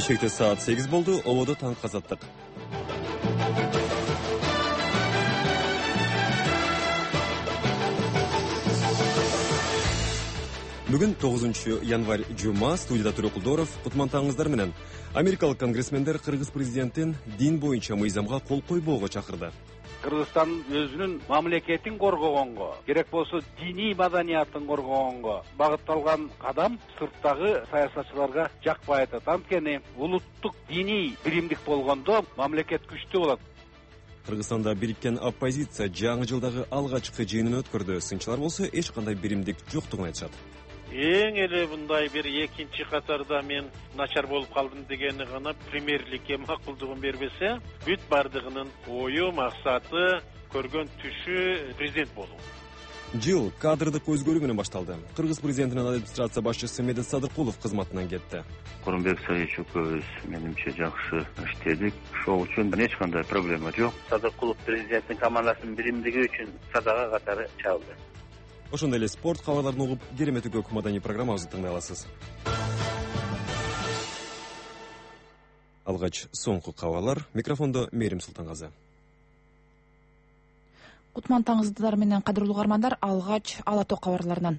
Бишкекте саат 8 болду, ободо таңкы азаттык. Бүгүн 9 январь жума, студияда Турокулдоров, кутмантаңыздар менен. Америкалык конгрессмендер Кыргыз президентин дин боюнча мыйзамга кол койбоого чакырды. Кыргызстан өзүнүн мамлекетин коргогонго, керек болсо диний маданиятын коргогонго багытталган кадам сырттагы саясатчыларга жакпай атат. Анткени улуттук диний биримдик болгондо мамлекет күчтүү болот. Кыргызстанда бириккен оппозиция жаңы жылдагы алгачкы жыйынын өткөрдү. Сынчылар болсо эч кандай биримдик жоктугун айтышат. Эң эле мындай бир экинчи катарда мен начар болуп калдым дегени гана премьерликке макулдугун бербесе, бүт бардыгынын ою, максаты, көргөн түшү президент болуу. Жыл кадрдык өзгөрүү менен башталды. Кыргыз президентинин администрация башчысы Медет Садыркулов кызматынан кетти. Курманбек Сариевич экөөбүз менимче жакшы иштедик. Ошол үчүн эч кандай проблема жок. Садыркулов президенттин командасынын биримдиги үчүн садага катары чалды. Ошондой эле спорт кабарларын угуп, керемет көк маданий программабызды тыңдай аласыз. Алгач соңку кабарлар, микрофондо Мерим Султангазы. Кутмантаңыздар менен кадырлуу угармандар, алгач Ала Тоо кабарларынан.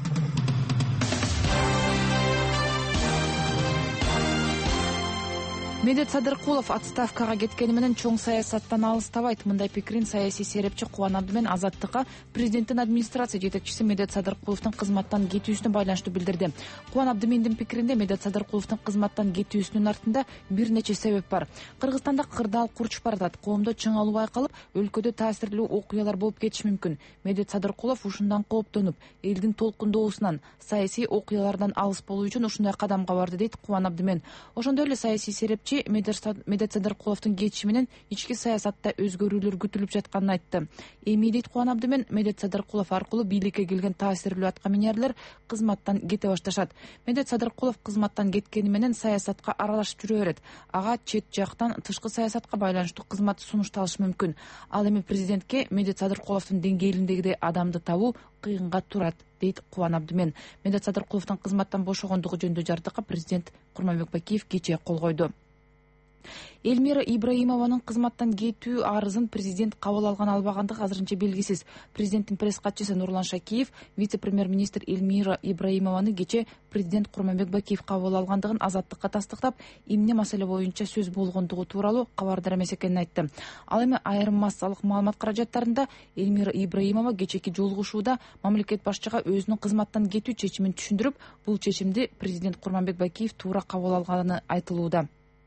Медет Садыркулов отставкага кеткени менен чоң саясаттан алыстабайт. Мындай пикирин саясий серепчи Кубан Абдымен Азаттыкка президенттин администрация жетекчиси Медет Садыркуловдун кызматтан кетүүсүнө байланыштуу билдирди. Кубан Абдимендин пикиринде Медет Садыркуловдун кызматтан кетүүсүнүн артында бир нече себеп бар. Кыргызстанда кырдаал курчуп баратат, коомдо чыңалуу байкалып, өлкөдө таасирлүү окуялар болуп кетиши мүмкүн. Медет Садыркулов ушундан кооптонуп, элдин толкундоосунан, саясий окуялардан алыс болуу үчүн ушундай кадамга барды, дейт Кубан Абдимен. Ошондой эле саясий серепчи Медет Садыркуловдун кетиши менен ички саясатта өзгөрүүлөр күтүлүп жатканын айтты. Эми, дейт Кубан Абдимен, Медет Садыркулов аркылуу бийликке келген таасирлүү аткаминерлер кызматтан кете башташат. Медет Садыркулов кызматтан кеткени менен саясатка аралашып жүрө берет. Ага чет жактан тышкы саясатка байланыштуу кызмат сунушталышы мүмкүн. Ал эми президентке Медет Садыркуловдун деңгээлиндегидей адамды табуу кыйынга турат, дейт Кубан Абдимен. Медет Садыркуловдун кызматтан бошогондугу жөнүндө жардыкка президент Курманбек Бакиев кечээ кол койду. Эльмира Ибраимованын кызматтан кетүү арызын президент кабыл албагандыгы азырынча белгисиз. Президенттин пресс катчысы Нурлан Шакиев вице-премьер-министр Эльмира Ибраимованы кечээ президент Курманбек Бакиев кабыл алгандыгын Азаттыкка тастыктап, эмне маселе боюнча сөз болгондугу тууралуу кабардар эмес экенин айтты. Ал эми айрым массалык маалымат каражаттарында Эльмира Ибраимова кечээки жолугушууда мамлекет башчыга өзүнүн кызматтан кетүү чечимин түшүндүрүп, бул чечимди президент Курманбек Бакиев туура кабыл алганы айтылууда.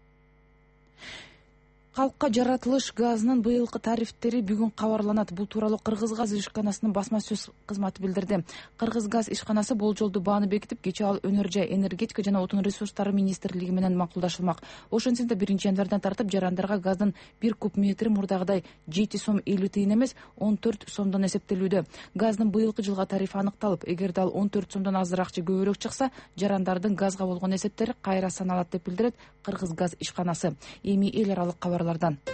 Калкка жаратылыш газынын быйылкы тарифтери бүгүн кабарланат. Бул тууралуу Кыргыз газ ишканасынын басма сөз кызматы билдирди. Кыргыз газ ишканасы болжолдуу бааны бекитип, кечээ ал өнөр жай, энергетика жана отун ресурстары министрлиги менен макулдашылмак. Ошентсе да 1 январдан тартып жарандарга газдын 1 куб метри мурдагыдай 7 сом 50 тыйын эмес 14 сомдон эсептелүүдө. Газдын быйылкы жылга тарифи аныкталып, эгерде ал 14 сомдон азыраак же көбүрөөк чыкса, жарандардын газга болгон эсептери кайра саналат деп билдирет Кыргыз газ ишканасы. Эми эл аралык кабарлардан.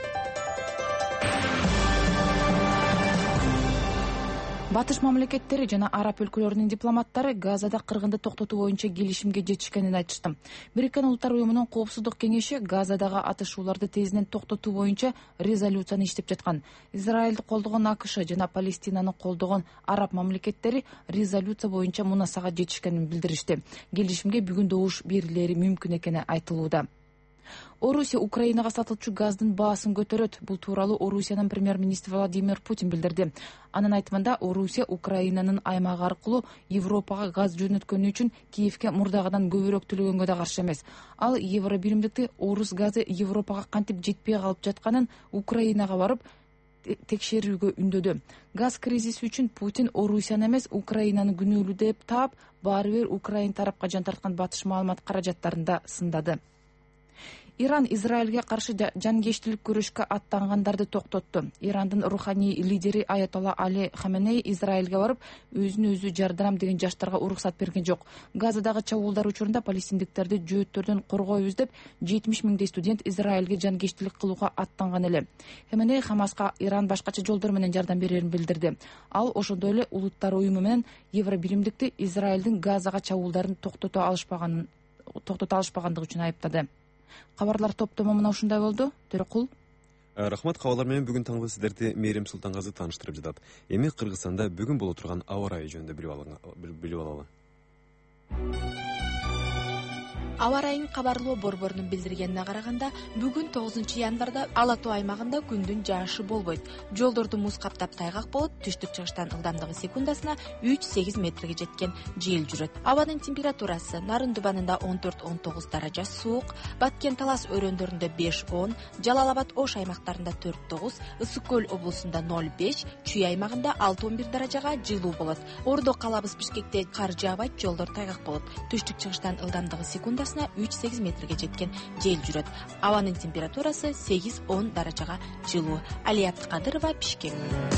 Батыш мамлекеттери жана араб өлкөлөрүнүн дипломаттары Газада кыргынды токтотуу боюнча келишимге жетишкенин айтышты. Бириккен Улуттар уюмунун коопсуздук кеңеши Газадагы атышууларды тезинен токтотуу боюнча резолюцияны иштеп жаткан. Израилди колдогон АКШ жана Палестинаны колдогон араб мамлекеттери резолюция боюнча мунасага жетишкенин билдиришти. Келишимге бүгүн добуш берилери мүмкүн экени айтылууда. Орусия Украинага сатылчу газдын баасын көтөрөт. Бул тууралуу Орусиянын премьер-министри Владимир Путин билдирди. Анын айтымында, Орусия Украинанын аймагы аркылуу Европага газ жөнөткөнү үчүн Киевке мурдагыдан көбүрөөк төлөгөнгө да каршы эмес. Ал евро биримдикти орус газы Европага кантип жетпей калып жатканын Украинага барып текшерүүгө үндөдү. Газ кризиси үчүн Путин Орусияны эмес Украинаны күнөөлүү деп таап, баары бир Украин тарапка жан тарткан батыш маалымат каражаттарын да сындады. Иран Израилге каршы жанкештилик күрөшкө аттангандарды токтотту. Ирандын руханий лидери Аятолла Али Хаменей Израилге барып, өзүн өзү жардырам деген жаштарга уруксат берген жок. Газадагы чабуулдар учурунда палестиндиктерди жөөттөрдөн коргоебуз деп 70 миңдей студент Израилге жанкештилик кылууга аттанган эле. Хаменей Хамаска Иран башкача жолдор менен жардам берерин билдирди. Ал ошондой эле Улуттар уюму менен Евро биримдикти Израилдин Газага чабуулдарын токтото алышпагандыгы үчүн айыптады. Кабарлар топтому мына ушундай болду. Төрөкул. Рахмат, кабарлар менен бүгүн таңда сиздерди Мээрим Султангазы тааныштырып жатат. Эми Кыргызстанда бүгүн боло турган аба ырайы жөнүндө билип алалы. Аба ырайынын кабарлоо борборунун билдиргенине караганда, бүгүн 9 январда Ала Тоо аймагында күндүн жаашы болбойт. Жолдорду муз каптап тайгак болот, түштүк-чыгыштан ылдамдыгы секундасына 3-8 метрге жеткен жел жүрөт. Абанын температурасы Нарын Дубанында 14-19 даража суук, Баткен Талас өрөөндөрүндө 5-10, Жалал Абад Ош аймактарында 4-9, Ысык Көл облусунда 0-5, Чүй аймагында 6-11 даражага жылуу болот. Ордо калабыз Бишкекте кар жаабайт, жолдор тайгак болот. Түштүк-чыгыштан ылдамдыгы секундасына 3-8 метрге жеткен жел жүрөт. Абанын температурасы 8-10 даражага жылуу. Алия Абдыкадырова, Бишкек.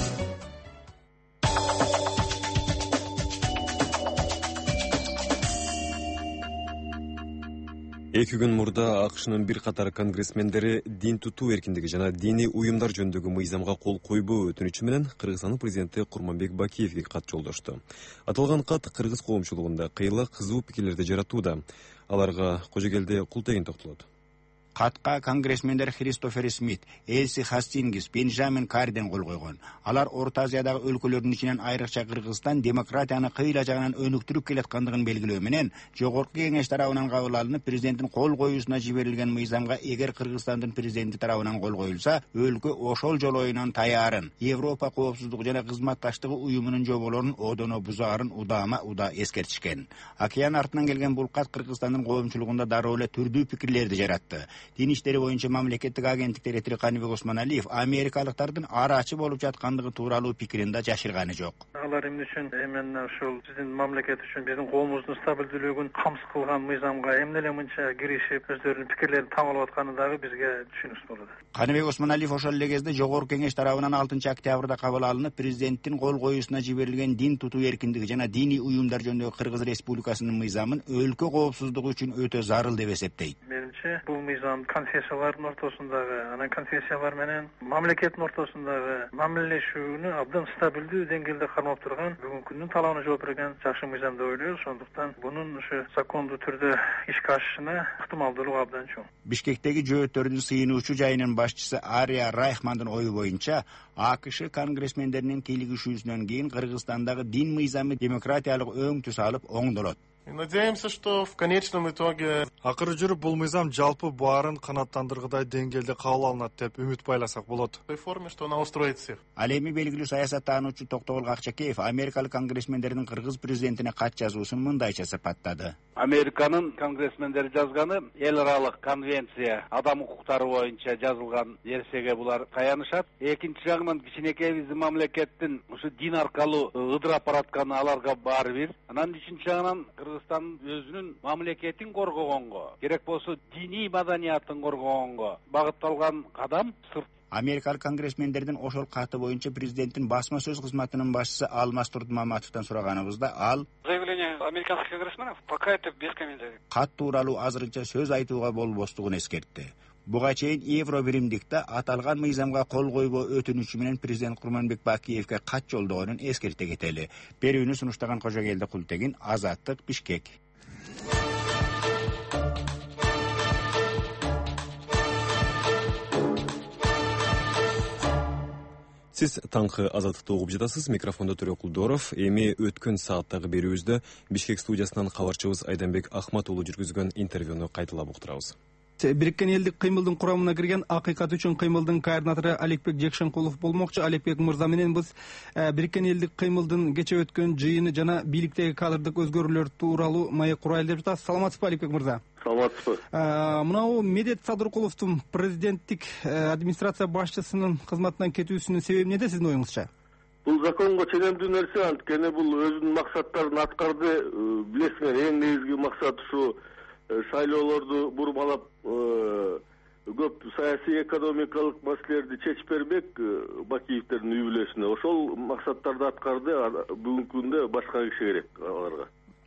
Эки күн мурда АКШнын бир катар конгрессмендери дин тутуу эркиндиги жана диний уюмдар жөнүндөгү мыйзамга кол койбоо өтүнүчү менен Кыргызстандын президенти Курманбек Бакиевге кат жолдошту. Аталган кат кыргыз коомчулугунда кыйла кызуу пикирлерди жаратууда. Аларга Кожогелде Култегин токтолот. Катка конгрессмендер Христофер Смит, Элси Хастингс, Бенджамин Карден кол койгон. Алар Орто Азиядагы өлкөлөрдүн ичинен айрыкча Кыргызстан демократияны кыйла жагынан өнүктүрүп келаткандыгын белгилөө менен Жогорку Кеңеш тарабынан кабыл алынып президенттин кол коюусуна жиберилген мыйзамга эгер Кыргызстандын президенти тарабынан кол коюлса, өлкө ошол жолоюнан таярын. Европа коопсуздук жана кызматташтыгы уюмунун жоболорун одоно бузаарын удама эскертишкен. Океан артынан келген бул кат Кыргызстандын коомчулугунда дароо эле түрдүү пикирлерди жаратты. Дин иштери боюнча мамлекеттик агенттик директору Каныбек Осмоналиев америкалыктардын арачы болуп жаткандыгы тууралуу пикирин да жашырганы жок. Алар эмне үчүн мен ушул биздин мамлекет үчүн биздин коомубуздун стабилдүүлүгүн камсыз кылган мыйзамга эмне эле мынча киришип өздөрүнүн пикирлерин таң алып атканы дагы бизге түшүнүксүз болот. Каныбек Осмоналиев ошол эле кезде Жогорку Кеңеш тарабынан 6 октябрда кабыл алынып президенттин кол коюусуна жиберилген дин тутуу эркиндиги жана диний уюмдар жөнүндөгү Кыргыз Республикасынын мыйзамын өлкө коопсуздугу үчүн өтө зарыл деп эсептейт. Менимче бул мыйзам конфессиялардын ортосундагы, анан конфессиялар менен мамлекеттин ортосундагы мамилелешүүнү абдан стабилдүү деңгээлде кармап турган, бүгүнкү күндүн талабына жооп берген жакшы мыйзам деп ойлойбуз. Ошондуктан бунун ушу закондуу түрдө ишке ашышына ыктымалдуулугу абдан чоң. Бишкектеги жөөттөрдүн сыйынуучу жайынын башчысы Ария Райхмандын ою боюнча, АКШ конгрессмендеринин кийлигишүүсүнөн кийин Кыргызстандагы дин мыйзамы демократиялык өң түс алып оңдолот. Надеемся, что в конечном итоге акыры жүрүп бул мыйзам жалпы баарын канааттандыргыдай деңгээлде кабыл алынат деп үмүт байласак болот. В той форме, что она устроит всех. Ал эми белгилүү саясаттануучу Токтогул Акчакеев америкалык конгрессмендердин кыргыз президентине кат жазуусун мындайча сыпаттады. Американын конгрессмендери жазганы эл аралык конвенция адам укуктары боюнча жазылган нерсеге булар таянышат. Экинчи жагынан кичинекей биздин мамлекеттин ушу дин аркылуу ыдырап баратканы аларга баары бир. Анан үчүнчү жагынан Кыргызстан өзүнүн мамлекетин коргогонго, керек болсо диний маданиятын коргогонго багытталган кадам сырт. Америкалык конгрессмендердин ошол каты боюнча президенттин басма сөз кызматынын башчысы Алмаз Турдмаматовдон сураганыбызда ал заявление американских конгрессменов пока это без комментариев. Кат тууралуу азырынча сөз айтууга болбостугун эскертти. Буга чейин Евро биримдикте аталган мыйзамга кол койбоо өтүнүчү менен президент Курманбек Бакиевге кат жолдогонун эскерте кетели. Берүүнү сунуштаган Кожогелди Култегин, Азаттык, Бишкек. Сиз таңкы Азаттыкты угуп жатасыз. Микрофондо Төрөкул Доров. Эми өткөн сааттагы берүүбүздө Бишкек студиясынан кабарчыбыз Айданбек Ахмат уулу жүргүзгөн интервьюну кайталап уктурабыз. Бириккен элдик кыймылдын курамына кирген Акыйкат үчүн кыймылдын координатору Аликбек Жекшенкулов болмокчу. Аликбек мырза менен биз Бириккен элдик кыймылдын кече өткөн жыйыны жана бийликтеги кадрдык өзгөрүүлөр тууралуу маек курайлы деп жатабыз. Саламатсызбы, Аликбек мырза? Саламатсызбы. Мынау Медет Садыркуловдун президенттик администрация башчысынын кызматынан кетүүсүнүн себеби эмнеде сиздин оюңузча? Бул законго ченемдүү нерсе, анткени бул өзүнүн максаттарын аткарды. Билесиңер, эң негизги максат ушу шайлоолорду бурмалап көп саясий экономикалык маселелерди чечип бермек Бакиевдердин үй бүлөсүнө. Ошол максаттарды аткарды. Бүгүнкү күндө башка киши керек аларга.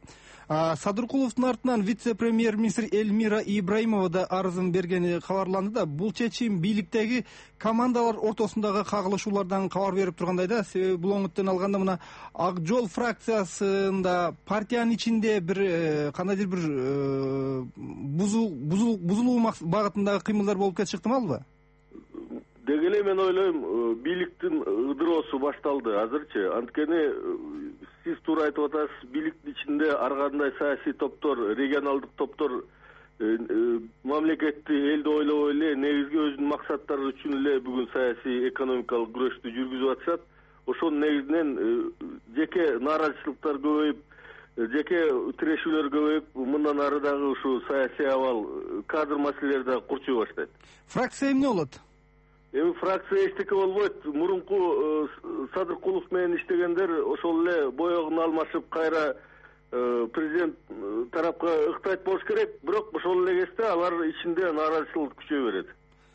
Садыркуловдун артынан вице-премьер-министр Эльмира Ибраимова да арызын бергени кабарланды да. Бул чечим бийликтеги командалар ортосундагы кагылышуулардан кабар берип тургандай да. Себеби бул оңуттан алганда мына Ак жол фракциясында партиянын ичинде бир кандайдыр бир бузулуу багытындагы кыймылдар болуп кетип чыктымалбы? Деги эле мен ойлойм, бийликтин ыдыроосу башталды азырчы. Анткени сиз туура айтып атасыз, бийликтин ичинде ар кандай саясий топтор, регионалдык топтор мамлекетти, элди ойлобой эле негизги өзүнүн максаттары үчүн эле бүгүн саясий экономикалык күрөштү жүргүзүп атышат. Ошонун негизинен жеке нааразычылыктар көбөйүп, жеке тирешүүлөр көбөйүп, мындан ары дагы ушу саясий абал, кадр маселелери дагы курчуй баштайт. Фракция эмне болот? Эми фракция эчтеке болбойт. Мурунку Садыркулов менен иштегендер ошол эле боёгун алмашып, кайра президент тарапка ыктайт болуш керек. Бирок ошол эле кезде алар ичинде нааразычылык күчөй берет.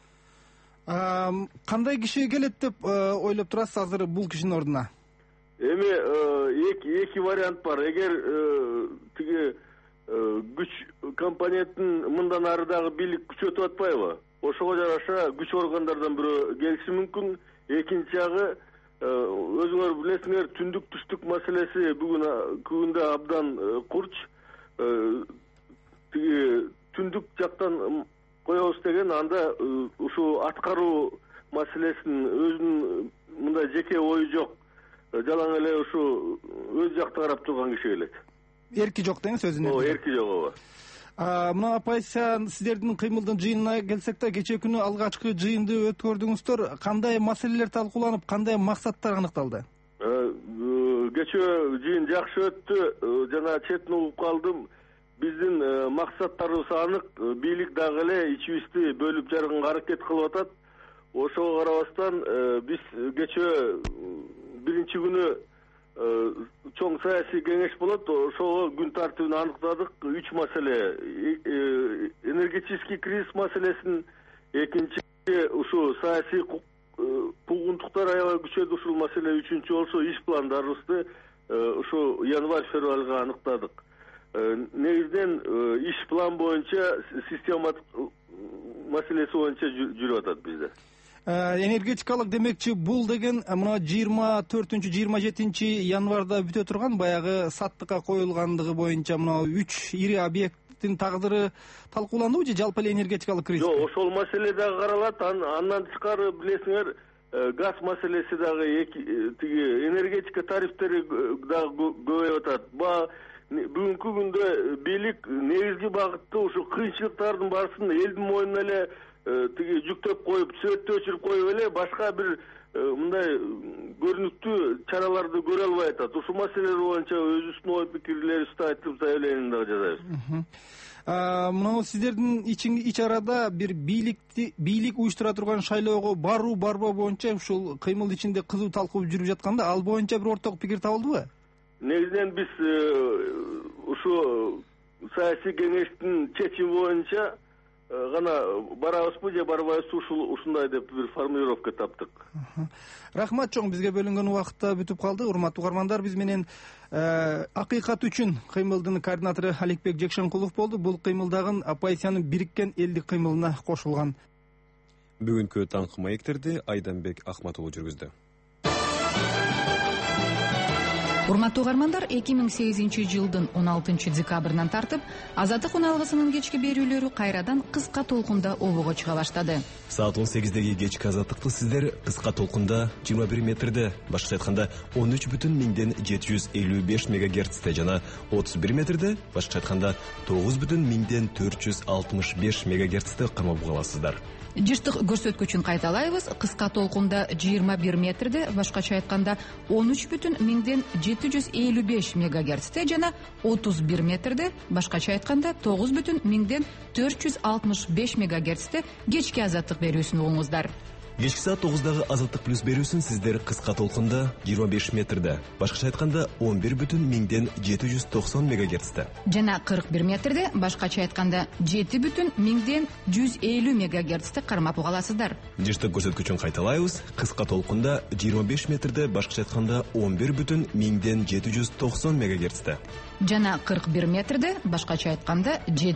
Кандай киши келет деп ойлоп турасыз азыр бул кишинин ордуна? Эми эки вариант бар. Эгер тиги күч компоненттин мындан ары дагы бийлик күчөтүп атпайбы? Ошого жараша күч органдардан бирөө келиши мүмкүн. Экинчи жагы өзүңөр билесиңер, түндүк түштүк маселеси бүгүндө абдан курч. Тиги түндүк жактан коебуз деген, анда ушу аткаруу маселесин өзүнүн мындай жеке ою жок, жалаң эле ушу өз жакта карап турган киши келет. Эрки жок деңиз өзүнүн? Эрки жок, ооба. Мына оппозиция сиздердин кыймылдын жыйынына келсек да, кечээ күнү алгачкы жыйынды өткөрдүңүздөр. Кандай маселелер талкууланып, кандай максаттар аныкталды? Кечээ жыйын жакшы өттү. Жана четин угуп калдым. Биздин максаттарыбыз анык. Бийлик дагы эле ичибизди бөлүп жарганга аракет кылып атат. Ошого карабастан биз кечээ биринчи күнү чоң саясий кеңеш болот. Ошого күн тартибин аныктадык. 3 маселе. Энергетический кризис маселесин, экинчи ушу саясий куугунтуктар аябай күчөдү. Ушул маселе үчүнчү болсо иш пландарыбызды ушу январь-февралга аныктадык. Негизинен иш план боюнча, систематик маселеси боюнча жүрүп атат бизде. Энергетикалык демекчи бул деген мына 24-27 январда бүтө турган баягы саттыкка коюлгандыгы боюнча мына 3 ири объекттин тагдыры талкууландыбы же жалпы эле энергетикалык кризис? Жок, ошол маселе дагы каралат. Андан тышкары билесиңер, газ маселеси дагы, тиги энергетика тарифтери дагы көбөйүп атат. Бүгүнкү күндө бийлик негизги багытты ушу кыйынчылыктардын баарысын элдин мойнуна эле тиги жүктөп коюп, сүрөттө өчүрүп коюп эле башка бир мындай көрүнүктүү чараларды көрө албай атат. Ушул маселелер боюнча өзүбүздүн ой пикирлерибизди айтып, заявление дагы жазабыз. Мына сиздердин ич арада бир бийлик уюштура турган шайлоого баруу барбоо боюнча ушул кыймыл ичинде кызуу талкуу жүрүп жатканда, ал боюнча бир орток пикир табылдыбы? Негизинен биз ушу саясий кеңештин чечими боюнча гана барабызбы же барбайбызбы, ушундай деп бир формулировка таптык. Рахмат чоң, бизге бөлүнгөн убакыт да бүтүп калды. Урматтуу угармандар, биз менен акыйкат үчүн кыймылдын координатору Аликбек Жекшенкулов болду. Бул кыймылдагы оппозициянын бириккен элдик кыймылына кошулган. Бүгүнкү таңкы маектерди Айданбек Ахматулу жүргүздү. Урматтуу угармандар, 2008 жылдын 16 декабрынан тартып Азаттык уналгысынын кечки берүүлөрү кайрадан кыска толкунда обого чыга баштады. Саат 18-деги кечки Азаттыкты сиздер кыска толкунда 21 метрде, башкача айтканда 13,755 мегагерцте жана 31 метрде, башкача айтканда 9,465 мегагерцте кармап каласыздар. Жыштык көрсөткүчүн кайталайбыз. Кыска толкунда 21 метрде, башкача айтканда 13,755 мегагерцте жана 31 метрде, башкача айтканда 9,465 мегагерцте кечки Азаттык берүүсүн угуңуздар. Кечки саат 9-дагы Азаттык плюс берүүсүн сиздер кыска толкунда 25 метрде, башкача айтканда 11,790 мегагерцте. Жана 41 метрде, башкача айтканда 7,150 мегагерцте кармап угаласыздар. Жыштык көрсөткүчүн кайталайбыз. Кыска толкунда 25 метрде, башкача айтканда 11,790 мегагерцте. Жана 41 метрде, башкача айтканда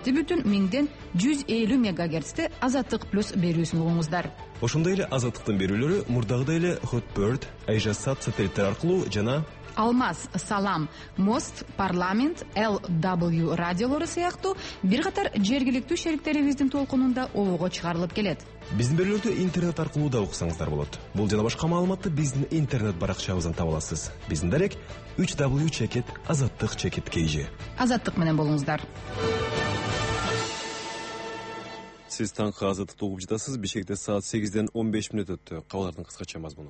7,150 мегагерцте Азаттык плюс берүүсүн угуңуздар. Ошондой эле Азаттыктын берүүлөрү мурдагыдай эле Hotbird, Айжасат сателиттер аркылуу жана Алмаз, Салам, Мост, Парламент, LW радиолору сыяктуу бир катар жергиликтүү шериктерибиздин толкунунда обого чыгарылып келет. Биздин берүүлөрдү интернет аркылуу да уксаңыздар болот. Бул жана башка маалыматты биздин интернет баракчабыздан таба аласыз. Биздин дарек www.azattik.kg. Азаттык менен болуңуздар. Сиз таңкы Азаттыкты угуп жатасыз. Бишкекте саат 8-ден 15 мүнөт өттү. Кабарлардын кыскача мазмуну.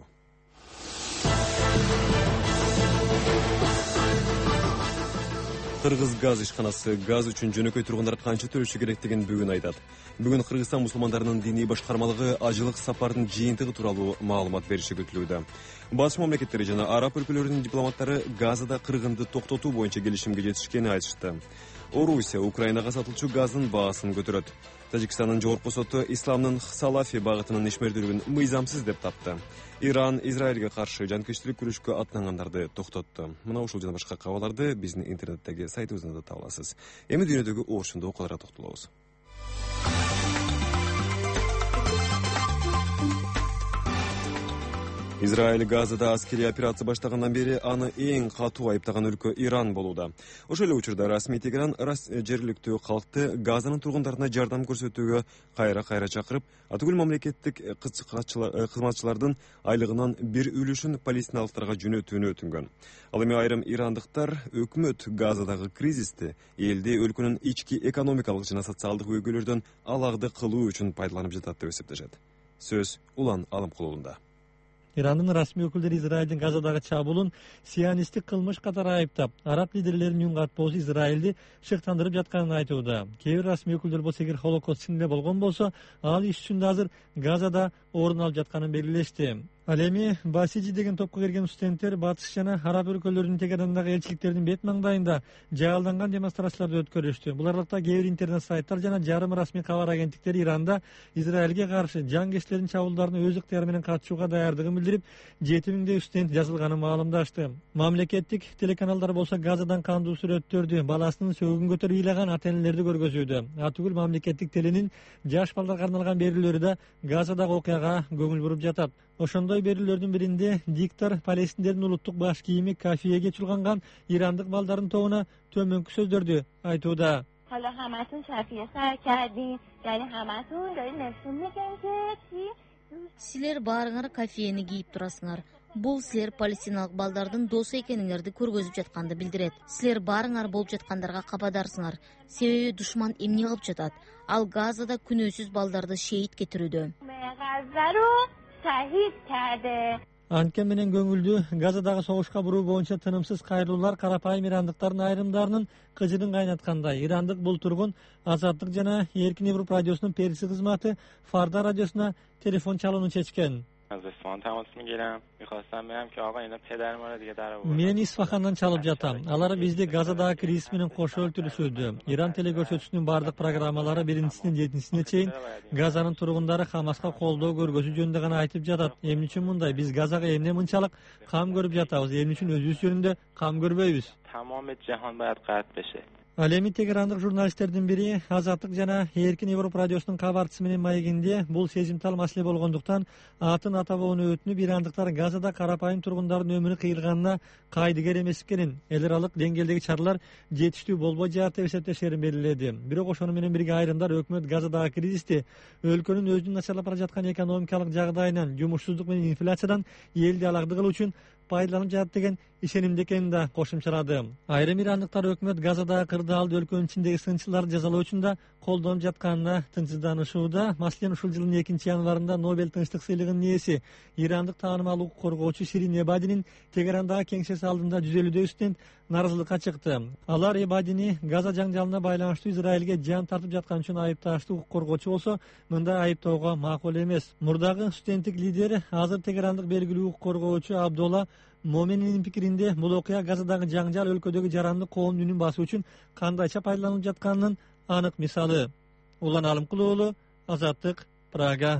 Кыргыз газ ишканасы газ үчүн жөнөкөй тургундар канча төлөшү керектигин бүгүн айтат. Бүгүн Кыргызстан мусулмандарынын диний башкармалыгы ажылык сапардын жыйынтыгы тууралуу маалымат бериши күтүлүүдө. Батыш мамлекеттери жана араб өлкөлөрүнүн дипломаттары Газада кыргынды токтотуу боюнча келишимге жетишкенин айтышты. Орусия Украинага сатылчу газдын баасын көтөрөт. Тажикстандын жогорку соту исламдын салафи багытынын ишмердүүлүгүн мыйзамсыз деп тапты. Иран Израилге каршы жанкечтилик күрөшкө аттангандарды токтотту. Мына ушул жана башка кабарларды биздин интернеттеги сайтыбызда да таба аласыз. Эми дүйнөдөгү орчундуу окуяларга токтолобуз. Израиль Газада аскерий операция баштагандан бери аны эң катуу айыптаган өлкө Иран болууда. Ошол эле учурда расмий Тегеран жергиликтүү калкты Газанын тургундарына жардам көрсөтүүгө кайра чакырып, атүгүл мамлекеттик кызматчылардын айлыгынан бир үлүшүн палестиналыктарга жөнөтүүнү өтүнгөн. Ал эми айрым ирандыктар өкмөт Газадагы кризисти элди өлкөнүн ички экономикалык жана социалдык өйгөлөрдөн аларды кылуу үчүн пайдаланып жатат деп эсептешет. Сөз Улан Алымкулуулунда. Ирандын расмий өкүлдөрү Израилдин Газадагы чабуулун сионисттик кылмыш катары айыптап, араб лидерлеринин үн катпоосу Израилди шыктандырып жатканын айтууда. Кээ бир расмий өкүлдөр болсо эгер Холокост чын эле болгон болсо, ал иш үчүн да азыр Газада орун алып жатканын белгилешти. Ал эми Басижи деген топко кирген студенттер батыш жана араб өлкөлөрүнүн Тегерандагы элчиликтеринин бет маңдайында жаалданган демонстрацияларды өткөрүштү. Бул аралыкта кээ бир интернет сайттар жана жарым расмий кабар агенттиктери Иранда Израилге каршы жангечтердин чабуулдарына өз ыктыяры менен катышууга даярдыгын билдирип, 7000 студент жазылганын маалымдашты. Мамлекеттик телеканалдар болсо Газадан кандуу сүрөттөрдү, баласынын сөгүн көтөрүп ыйлаган ата-энелерди көргөзүүдө. Атүгүл мамлекеттик теленин жаш балдарга арналган берүүлөрү да Газадагы окуяга көңүл буруп жатат. Ошондой берүүлөрдүн биринде диктор палестиндердин улуттук баш кийими кафиеге чулганган ирандык балдардын тобуна төмөнкү сөздөрдү айтууда. Силер баарыңар кафени кийип турасыңар. Бул силер палестиналык балдардын досу экениңерди көргөзүп жатканды билдирет. Силер баарыңар болуп жаткандарга кабадарсыңар. Себеби душман эмне кылып жатат? Ал Газада күнөөсүз балдарды шейит кетирүүдө. Анткени менен көңүлдү Газадагы согушка буруу боюнча тынымсыз кайрылуулар карапайым ирандыктардын айрымдарынын кыжырын кайнаткандай. Ирандык бул тургун Азаттык жана Эркин Европа радиосунун перси кызматы Farda радиосуна телефон чалууну чечкен. Мен Исфахандан чалып жатам. Алар бизди Газадагы кризис менен кошо өлтүрүшүүдө. Иран телекөрсөтүүсүнүн бардык программалары 1-7-сине чейин Газанын тургундары Хамаска колдоо көргөзүү жөнүндө гана айтып жатат. Эмне үчүн мындай? Биз Газага эмне мынчалык кам көрүп жатабыз? Эмне үчүн өзүбүз жөнүндө кам көрбөйбүз? Ал эми тегерандык журналисттердин бири Азаттык жана Эркин Европа радиосунун кабарчысы менен маегинде бул сезимтал маселе болгондуктан атын атабоону өтүнүп, ирандыктар Газада карапайым тургундардын өмүрү кыйылганына кайдыгер эмес экенин, эл аралык деңгээлдеги чаралар жетиштүү болбой жатат деп эсептешерин белгиледи. Бирок ошону менен бирге айрымдар өкмөт Газадагы кризисти өлкөнүн өзүнүн начарлап бара жаткан экономикалык жагдайынан, жумушсуздук менен инфляциядан элди аларды кылуу үчүн пайдаланып жатат деген ишенимде экенин да кошумчалады. Айрым ирандыктар өкмөт Газадагы кырдаалды өлкөнүн ичиндеги сынчыларды жазалоо үчүн да колдонуп жатканына тынчсызданышууда. Маселен, ушул жылдын 2-январында Нобель тынчтык сыйлыгынын ээси ирандык таанымал укук коргоочу Ширин Эбадинин Тегерандагы кеңсеси алдында 150 студент нааразылыкка чыкты. Алар Эбадини Газа жаңжалына байланыштуу Израилге жан тартып жаткан үчүн айыпташтуу укук коргоочу болсо, мындай айыптоого макул эмес. Мурдагы студенттик лидер, азыр тегерандык белгилүү укук коргоочу Абдулла Моминин пикиринде, бул окуя Газадагы жаңжал өлкөдөгү жарандык коомдун үнүн басуу үчүн кандайча пайдаланылып жатканынын анык мисалы. Улан Алымкулуу уулу, Азаттык, Прага.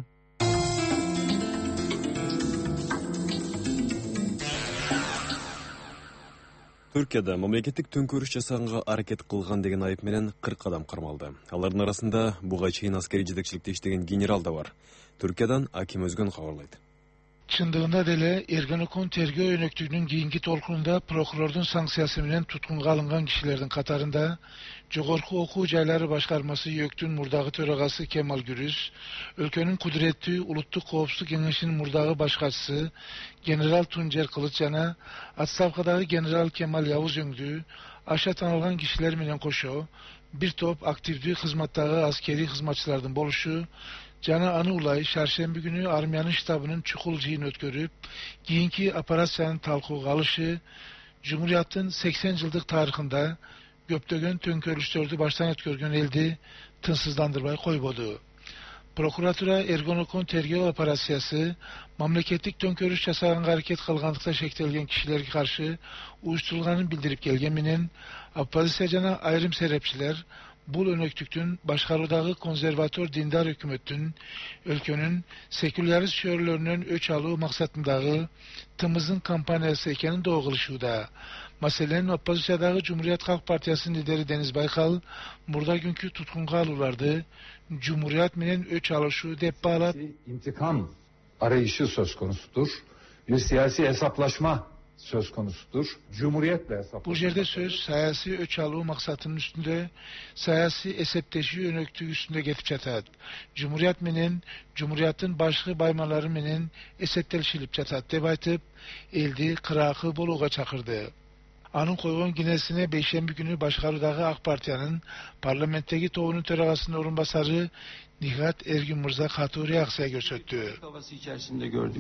Түркияда мамлекеттик төңкөрүш жасаганга аракет кылган деген айып менен 40 адам кармалды. Алардын арасында буга чейин аскери жетекчиликте иштеген генерал да бар. Түркиядан Аким Өзгөн кабарлайт. Чындыгында деле Эргенекон тергөө өнөктүгүнүн кийинки толкунунда прокурордун санкциясы менен туткунга алынган кишилердин катарында Жогорку окуу жайлары башкармасы ЙӨКтүн мурдагы төрагасы Кемал Гүрүз, өлкөнүн кудуреттүү улуттук коопсуздук кеңешинин мурдагы башкачысы генерал Тунжер Кылыч жана отставкадагы генерал Кемал Явуз Өңдүү аша таанылган кишилер менен кошо бир топ активдүү кызматтагы аскери кызматчылардын болушу жана аны улай шаршемби күнү армиянын штабынын чукул жыйын өткөрүп, кийинки операциянын талкууга алышы Жумурияттын 80 жылдык тарыхында көптөгөн төңкөрүштөрдү баштан өткөргөн элди тынчсыздандырбай койбоду. Прокуратура Эргенекон тергөө операциясы мамлекеттик төңкөрүш жасаганга аракет кылгандыкта шектелген кишилерге каршы уюштурулганын билдирип келген менен, оппозиция жана айрым серепчилер бул өнөктүктүн башкаруудагы консерватор диндар өкмөттүн өлкөнүн секулярист чөйрөлөрүнөн өч алуу максатындагы тымыздын кампаниясы экенин доо кылышууда. Маселен, оппозициядагы Жумурият Халк партиясынын лидери Дениз Байкал мурда күнкү туткунга алууларды Жумурият менен өч алышу деп баалап, intikam arayışı söz konusudur. Bir siyasi hesaplaşma söz konusudur. Cumhuriyetle hesaplaşma. Bu жерде söz siyasi öç alуу maksatının üstünde, siyasi esepteşiği önöktüğü üstünde getip çatat. Cumhuriyet menen, Cumhuriyet'in başkı baymaları menen eseptelişilip çatat dep aytıp, eldi kırakı boluğa çakırdı. Anın koygan ginesine Beyşembi günü başkarudağı AK Partiyanın parlamentteki toğunun töregasının orunbasarı Nihat Ergün Mırza katı reaksiya gösterdi. Havası içerisinde gördük.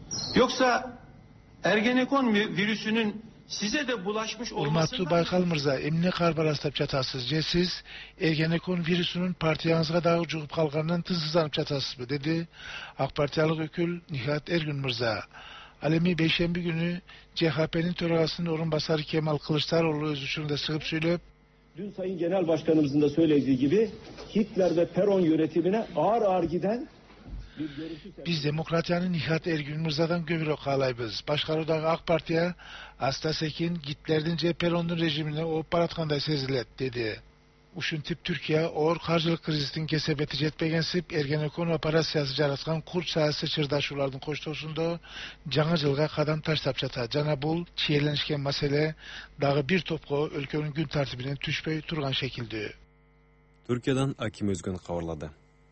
Yoksa Ergenekon virüsünün size de bulaşmış olmasından... Urmatlı Baykal Mırza, emine karbarastap çatasız. Siz Ergenekon virüsünün partiyanızga dağı juğup kalgandan tızsızlanıp çatasız mı? Dedi AK Partiyalık ökül Nihat Ergün Mırza. Alemi Beyşembi günü CHP'nin töregasının orunbasarı Kemal Kılıçdaroğlu öz uçurunda sığıp söyleyip, dün Sayın Genel Başkanımızın da söylediği gibi Hitler ve Peron yönetimine ağır ağır giden bir görüntü... Biz demokratiyanın Nihat Ergün Mırza'dan gömülü kalayız. Başkarudağı AK Parti'ye Asta Sekin Hitler'din Peron'un rejimine o paratkanday sezilet dedi. Uşun tip Türkiye or karjılık krizisinin kesebeti jetpegensip Ergenekon operasyası jaratkan kurt sahası çırdaşulardın koştuğusunda жаңа жылга kadam taştap çata. Jana bul çiyelenişken mesele dağı bir topko өлkөнүн gün tartibine düşpey turgan şekilde. Türkiye'den Akim Özgön kavarladı.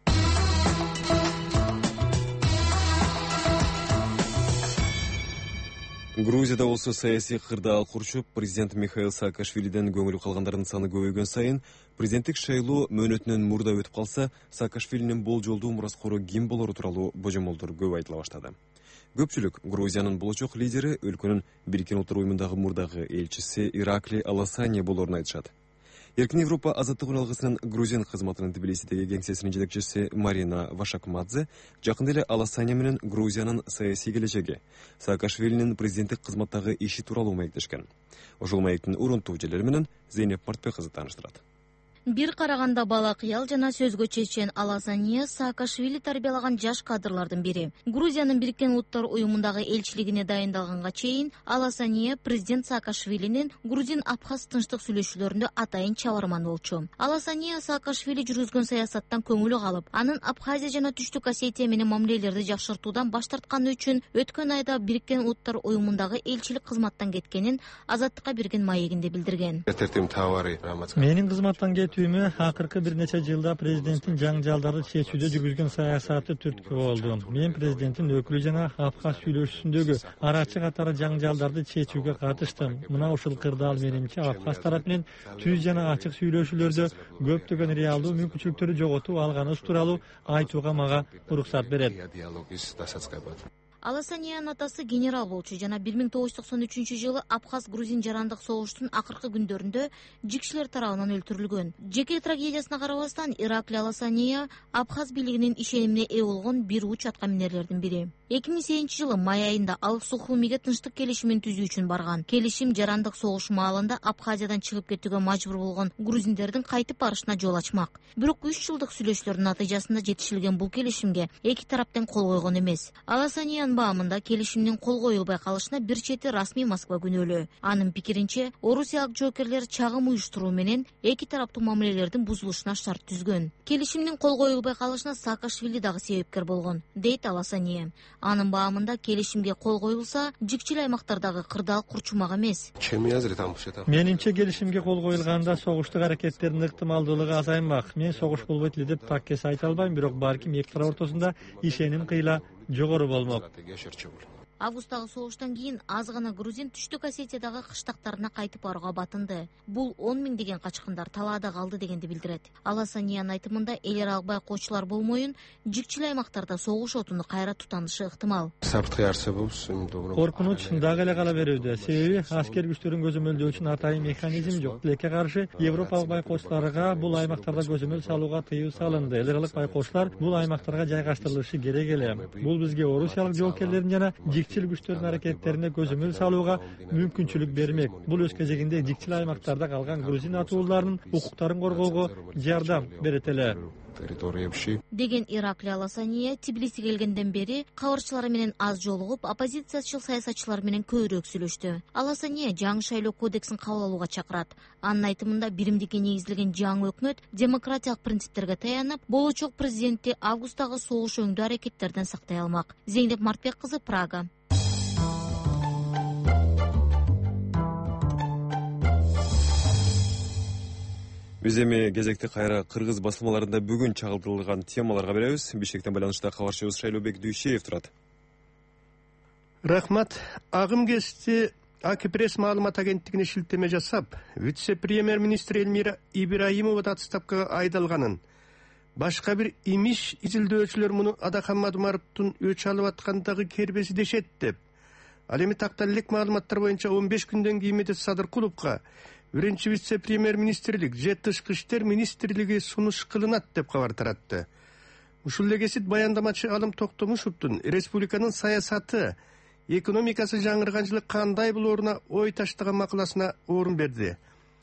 Грузияда болсо саясий кырдаал курчуп, президент Михаил Саакашвилиден көңүлү калгандардын саны көбөйгөн сайын, президенттик шайлоо мөөнөтүнөн мурда өтүп калса, Саакашвилинин болжолдуу мураскору ким болору тууралуу божомолдор көп айтыла баштады. Көпчүлүк Грузиянын болочок лидери өлкөнүн Бириккен Улуттар уюмундагы мурдагы элчиси Иракли Аласания болорун айтышат. Эркин Европа азаттык үналгысынын Грузин кызматынын Тбилисидеги кеңсесинин жетекчиси Марина Вашакмадзе жакында эле Аласания менен Грузиянын саясий келечеги, Саакашвилинин президенттик кызматтагы иши тууралуу маектешкен. Ошол маектин урунтуу жерлери менен Зейнеп Мартбек кызы тааныштырат. Бир караганда бала кыял жана сөзгө чечен Аласания Саакашвили тарбиялаган жаш кадрлардын бири. Грузиянын Бириккен Улуттар уюмундагы элчилигине дайындалганга чейин Аласания президент Саакашвилинин грузин-абхаз тынчтык сүйлөшүүлөрүндө атайын чабарман болчу. Аласания Саакашвили жүргүзгөн саясаттан көңүлү калып, анын Абхазия жана Түштүк Осетия менен мамилелерди жакшыртуудан баш тартканы үчүн өткөн айда Бириккен Улуттар уюмундагы элчилик кызматтан кеткенин Азаттыкка берген маегинде билдирген. Менин кызматтан кетүүмө акыркы бир нече жылда президенттин жаңжалдарды чечүүдө жүргүзгөн саясаты түрткү болду. Мен президенттин өкүлү жана Абхаз сүйлөшүүсүндөгү арачы катары жаңжалдарды чечүүгө катыштым. Мына ушул кырдаал менимче Абхаз тарап менен түз жана ачык сүйлөшүүлөрдө көптөгөн реалдуу мүмкүнчүлүктөрдү жоготуп алганыбыз тууралуу айтууга мага уруксат берет. Аласаниянын атасы генерал болчу жана 1993-жылы Абхаз-Грузин жарандык согуштун акыркы күндөрүндө жикшилер тарабынан өлтүрүлгөн. Жеке трагедиясына карабастан Ираклий Аласания Абхаз бийлигинин ишенимине ээ болгон бир уч аткаминерлердин бири. 2008-жылы май айында ал Сухумиге тынчтык келишимин түзүү үчүн барган. Келишим жарандык согуш маалында Абхазиядан чыгып кетүүгө мажбур болгон грузиндердин кайтып барышына жол ачмак. Бирок 3 жылдык сүйлөшүүлөрдүн натыйжасында жетишилген бул келишимге эки тараптан кол койгон эмес. Аласаниянын баамында келишимдин кол коюлбай калышына бир чети расмий Москва күнөөлүү. Анын пикиринче, орусиялык жоокерлер чагым уюштуруу менен эки тараптуу мамилелердин бузулушуна шарт түзгөн. Келишимдин кол коюлбай калышына Саакашвили дагы себепкер болгон, дейт Аласания. Анын баамында келишимге кол коюлса, жикчил аймактардагы кырдаал курчумак эмес. Менимче келишимге кол коюлганда согуштук аракеттердин ыктымалдуулугу азаймак. Мен согуш болбойт эле деп так кесе айта албайм, бирок балким эки тарап ортосунда ишеним кыйла жогору болмок. Августтагы согуштан кийин аз гана грузин Түштүк Осетиядагы кыштактарына кайтып барууга батынды. Бул 10 000 деген качкындар талаада калды дегенди билдирет. Аласаниянын айтымында эл аралык байкоочулар болмоюн, жикчил аймактарда согуш отуну кайра тутанышы ыктымал. Коркунуч дагы эле кала берүүдө. Себеби аскер күчтөрүн көзөмөлдөө үчүн атайын механизм жок. Тилекке каршы Европалык байкоочуларга бул аймактарда көзөмөл салууга тыюу салынды. Эл аралык байкоочулар бул аймактарга жайгаштырылышы керек эле. Бул бизге орусиялык жоокерлердин жана жикчил күчтөрдүн аракеттерине көзөмөл салууга мүмкүнчүлүк бермек. Бул өз кезегинде жикчил аймактарда калган грузин атууларынын укуктарын коргоого жардам берет эле. Деген Ираклий Аласания Тбилисиге келгенден бери кабарчылар менен аз жолугуп, оппозициячыл саясатчылар менен көбүрөөк сүйлөштү. Аласания жаңы шайлоо кодексин кабыл алууга чакырат. Анын айтымында биримдикке негизилген жаңы өкмөт демократиялык принциптерге таянып, болочок президентти августтагы согуш өңдүү аракеттерден сактай алмак. Зейнеп Мартбек кызы, Прага. Биз эми кезекти кайра кыргыз басылмаларында бүгүн чагылдырылган темаларга беребиз. Бишкектен байланышта кабарчыбыз Шайлообек Дүйшеев турат. Рахмат. Агым кести АК-пресс маалымат агенттигине шилтеме жасап, вице-премьер-министр Эльмира Ибраимова отставкага айдалганын, башка бир имиш изилдөөчүлөр муну Адахан Мадумаровдун өч алып аткандагы кербеси дешет деп. Ал эми тактан элек маалыматтар боюнча 15 күндөн кийин Медет Садыркуловго биринчи вице-премьер-министрлик же тышкы иштер министрлиги сунуш кылынат деп кабар таратты. Ушул эле кесип баяндамачы Алым Токтомушевдун республиканын саясаты, экономикасы жаңырган жылы кандай болоруна ой таштаган макаласына орун берди.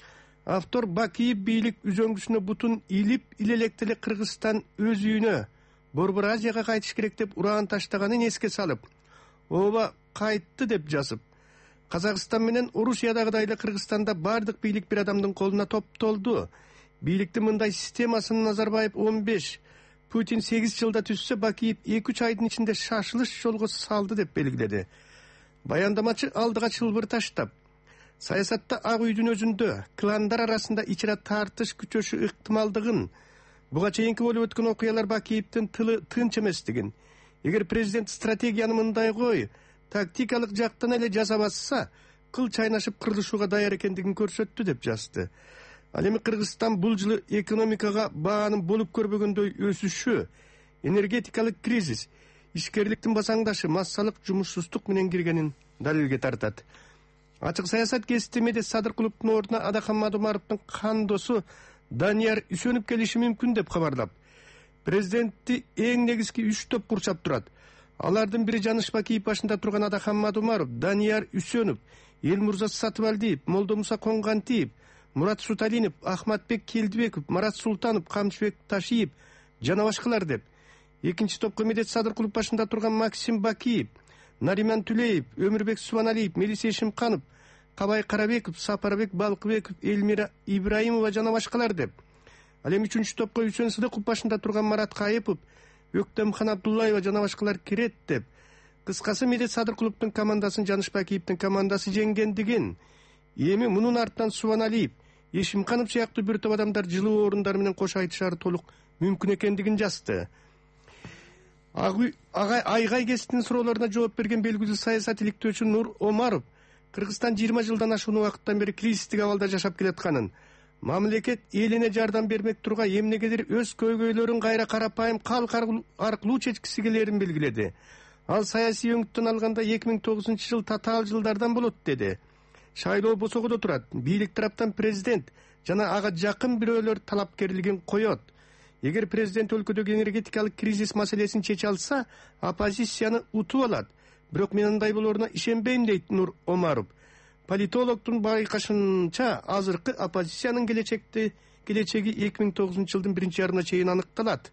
Автор Бакиев бийлик үзөңгүсүнө бутун илип илелектеле Кыргызстан өз үйүнө, Борбор Азияга кайтыш керек деп ураан таштаганын эске салып, ооба кайтты деп жазып, Казакстан менен Орусиядагыдай эле Кыргызстанда бардык бийлик бир адамдын колуна топтолду. Бийликтин мындай системасын Назарбаев 15, Путин 8 жылда түзсө, Бакиев 2-3 айдын ичинде шашылыш жолго салды деп белгиледи. Баяндамачы алдыга чылбыр таштап, саясатта Ак үйдүн өзүндө кландар арасында ичра тартыш күчөшү ыктымалдыгын, буга чейинки болуп өткөн окуялар Бакиевдин тылы тынч эместигин, эгер президент стратегияны мындай кой, тактикалык жактан эле жаза басса, кыл чайнашып кырылышууга даяр экендигин көрсөттү деп жазды. Ал эми Кыргызстан бул жылы экономикага баанын болуп көрбөгөндөй өсүшү, энергетикалык кризис, ишкерликтин басаңдашы, массалык жумушсуздук менен киргенин далилге тартат. Ачык саясат гезити Медет Садыркуловдун ордуна Адахан Мадумаровдун кандосу Данияр Үсөнүп келиши мүмкүн деп кабарлап, президентти эң негизги 3 топ курчап турат. Алардын бири Жаныш Бакиев башында турган Адахан Мадумаров, Данияр Үсөнүп, Элмурза Сатыбалдиев, Молдомуса Конгантиев, Мурат Суталинов, Ахматбек Келдибеков, Марат Султанов, Камчыбек Ташиев жана башкалар деп. Экинчи топко Медет Садыркулов башында турган Максим Бакиев, Нариман Түлеев, Өмүрбек Субаналиев, Мелисе Шимканов, Кабай Карабеков, Сапарбек Балкыбеков, Эльмира Ибраимова жана башкалар деп. Ал эми үчүнчү топко Үсөн Сыдыков башында турган Марат Кайыпов, Өктөмхан Абдуллаева жана башкалар кирет деп. Кыскасы Медет Садыркуловдун командасын Жаныш Бакиевдин командасы жеңгендигин, эми мунун артынан Субаналиев, Ешимканов сыяктуу бир топ адамдар жылуу орундар менен кош айтышары толук мүмкүн экендигин жазды. Айгай гезитинин суроолоруна жооп берген белгилүү саясат иликтөөчү Нур Омаров Кыргызстан 20 жылдан ашуун убакыттан бери кризистик абалда жашап келатканын, мамлекет элине жардам бермек турга эмнегедир өз көйгөйлөрүн кайра карапайым калк аркылуу чечкиси келерин белгиледи. Ал саясий өңүттөн алганда 2009 жыл татаал жылдардан болот деди. Шайлоо босогодо турат. Бийлик тараптан президент жана ага жакын бирөөлөр талапкерлигин коет. Эгер президент өлкөдөгү энергетикалык кризис маселесин чече алса, оппозицияны утуп алат. Бирок мен андай болоруна ишенбейм дейт Нур Омаров. Политологдун байкашынча азыркы оппозициянын келечеги 2009 жылдын 1-жарына чейин аныкталат.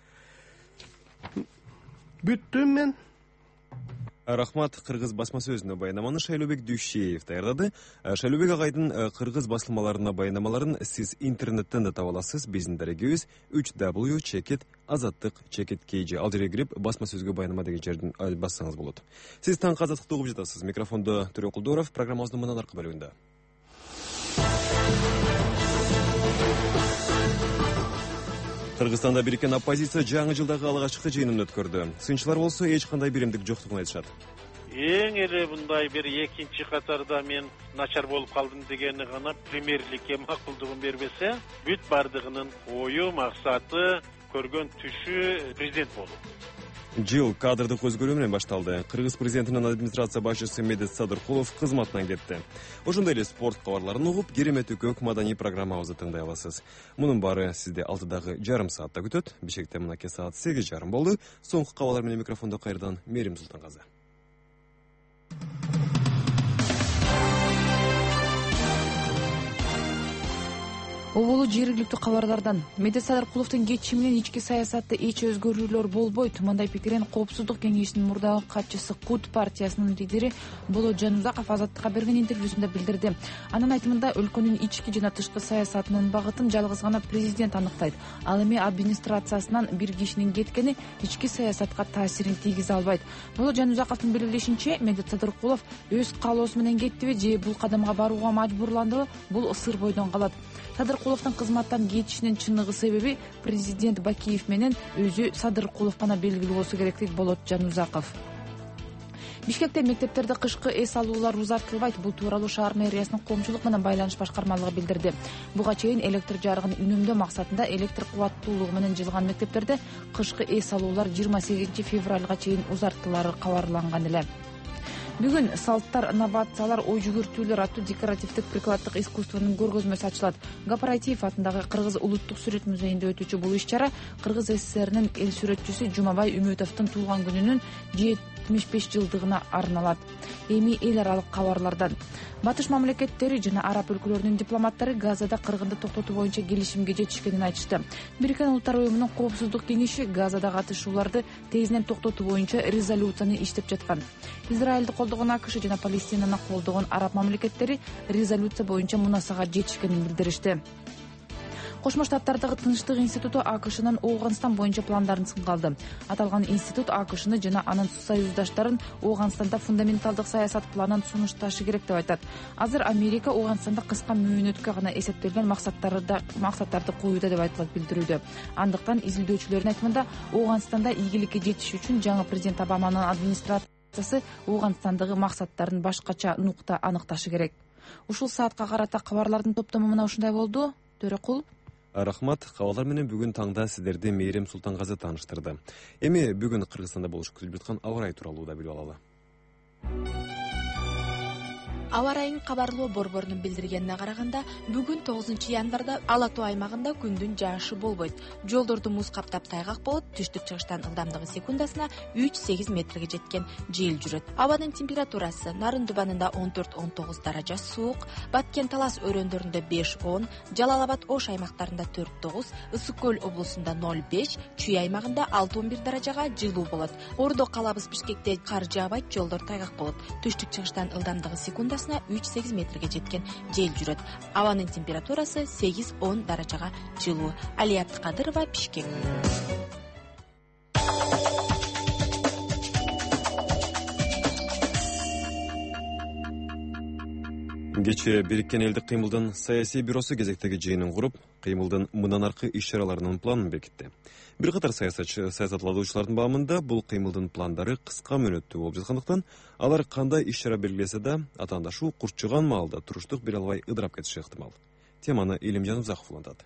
Бүттүм мен. Рахмат. Кыргыз басма сөзүнө баянаманы Шайлообек Дүйшеев даярдады. Шайлообек агайдын кыргыз басылмаларына баянамаларын сиз интернеттен да таба аласыз. Биздин дарегибиз www.azattik.kg. Ал жерге кирип басма сөзгө баянама деген жерден бассаңыз болот. Сиз таңкы азаттыкты угуп жатасыз. Микрофондо Төрөкулдуров. Программабыздын мындан аркы бөлүгүндө. Кыргызстанда бириккен оппозиция жаңы жылдагы алгачкы жыйынын өткөрдү. Сынчылар болсо эч кандай биримдик жоктугун айтышат. Эң эле мындай бир экинчи катарда мен начар болуп калдым дегени гана премьерликке макулдугун бербесе, бүт бардыгынын ою, максаты, көргөн түшү президент болуу. Жыл кадрдык өзгөрүү менен башталды. Кыргыз президентинин администрация башчысы Медет Садыркулов кызматынан кетти. Ошондой эле спорт кабарларын угуп, керемети көк маданий программабызды тыңдай аласыз. Мунун баары сизди 6-жарым саатта күтөт. Бишкекте мынакей саат 8:30 болду. Соңку кабарлар менен микрофондо кайрадан Мерим Султангазы. Оболу жергиликтүү кабарлардан Медет Садыркуловдун кетиши менен ички саясатта эч өзгөрүүлөр болбойт. Мындай пикирин Коопсуздук кеңешинин мурдагы катчысы КУТ партиясынын лидери Болот Жанузаков Азаттыкка берген интервьюсунда билдирди. Анын айтымында өлкөнүн ички жана тышкы саясатынын багытын жалгыз гана президент аныктайт. Ал эми администрациясынан бир кишинин кеткени ички саясатка таасирин тийгизе албайт. Болот Жанузаковдун белгилешинче, Медет Садыркулов өз каалоосу менен кеттиби же бул кадамга барууга мажбурландыбы, бул сыр бойдон калат. Садыркуловдун кызматтан кетишинин чыныгы себеби президент Бакиев менен өзү Садыркулов гана белгилүү болсо керек дейт Болот Жанузаков. Бишкекте мектептерде кышкы эс алуулар узартылбайт. Бул тууралуу шаар мэриясынын коомчулук менен байланыш башкармалыгы билдирди. Буга чейин электр жарыгын үнөмдөө максатында электр кубаттуулугу менен жылган мектептерде кышкы эс алуулар 28 февралга чейин узартылары кабарланган эле. Бүгүн салттар, инновациялар, ой жүгүртүүлөр аттуу декоративдик прикладдык искусствонун көргөзмөсү ачылат. Гапаратиев атындагы Кыргыз улуттук сүрөт музейинде өтүүчү бул иш-чара Кыргыз СССРнин эл сүрөтчүсү Жумабай Үмүтовдун туулган күнүнүн 75 жылдыгына арналат. Эми эл аралык кабарлардан. Батыш мамлекеттери жана араб өлкөлөрүнүн дипломаттары Газада кыргынды токтотуу боюнча келишимге жетишкенин айтышты. Бириккен Улуттар уюмунун Коопсуздук кеңеши Газадагы атышууларды тезинен токтотуу боюнча резолюцияны иштеп жаткан. Израилди колдогон АКШ жана Палестинаны колдогон араб мамлекеттери резолюция боюнча мунасага жетишкенин билдиришти. Кошмо Штаттардагы Тынчтык институту АКШнын Ооганстан боюнча пландарын сынга алды. Аталган институт АКШны жана анын союздаштарын Ооганстанда фундаменталдык саясат планын сунушташы керек деп айтат. Азыр Америка Ооганстанда кыска мөөнөткө гана эсептелген максаттарды коюуда деп айтылат билдирүүдө. Андыктан изилдөөчүлөрдүн айтымында Ооганстанда ийгиликке жетиш үчүн жаңы президент Обаманын администрациясы Ооганстандагы максаттарын башкача нукта аныкташы керек. Ушул саатка карата кабарлардын топтому мына ушундай болду. Төрөкул. Рахмат. Кабарлар менен бүгүн таңда сиздерди Мээрим Султангазы тааныштырды. Эми бүгүн Кыргызстанда болуш күтүлүп жаткан аба ырайы тууралуу да билип алалы. Аба ырайынын кабарлоо борборунун билдиргенине караганда, бүгүн 9-январда Ала Тоо аймагында күндүн жаашы болбойт. Жолдорду муз каптап тайгак болот, түштүк-чыгыштан ылдамдыгы секундасына 3-8 метрге жеткен жел жүрөт. Абанын температурасы Нарын Дубанында 14-19 даража суук, Баткен Талас өрөөндөрүндө 5-10, Жалал Абад Ош аймактарында 4-9, Ысык Көл облусунда 0-5, Чүй аймагында 6-11 даражага жылуу болот. Ордо калабыз Бишкекте кар жаабайт, жолдор тайгак болот. Түштүк-чыгыштан ылдамдыгы секундасына 3-8 метрге жеткен жел жүрөт. Абанын температурасы 8-10 даражага жылуу. Алия Абдыкадырова, Бишкек. Кечээ Бириккен элдик кыймылдын саясий бюросу кезектеги жыйынын куруп, кыймылдын мындан аркы иш-чараларынын планын бекитти. Бир катар саясатлоочулардын баамында бул кыймылдын пландары кыска мөөнөттүү болуп жаткандыктан, алар кандай иш-чара белгилесе да, атаандашуу курчуган маалда туруштук бере албай ыдырап кетиши ыктымал. Теманы Илим Жанузаков улантат.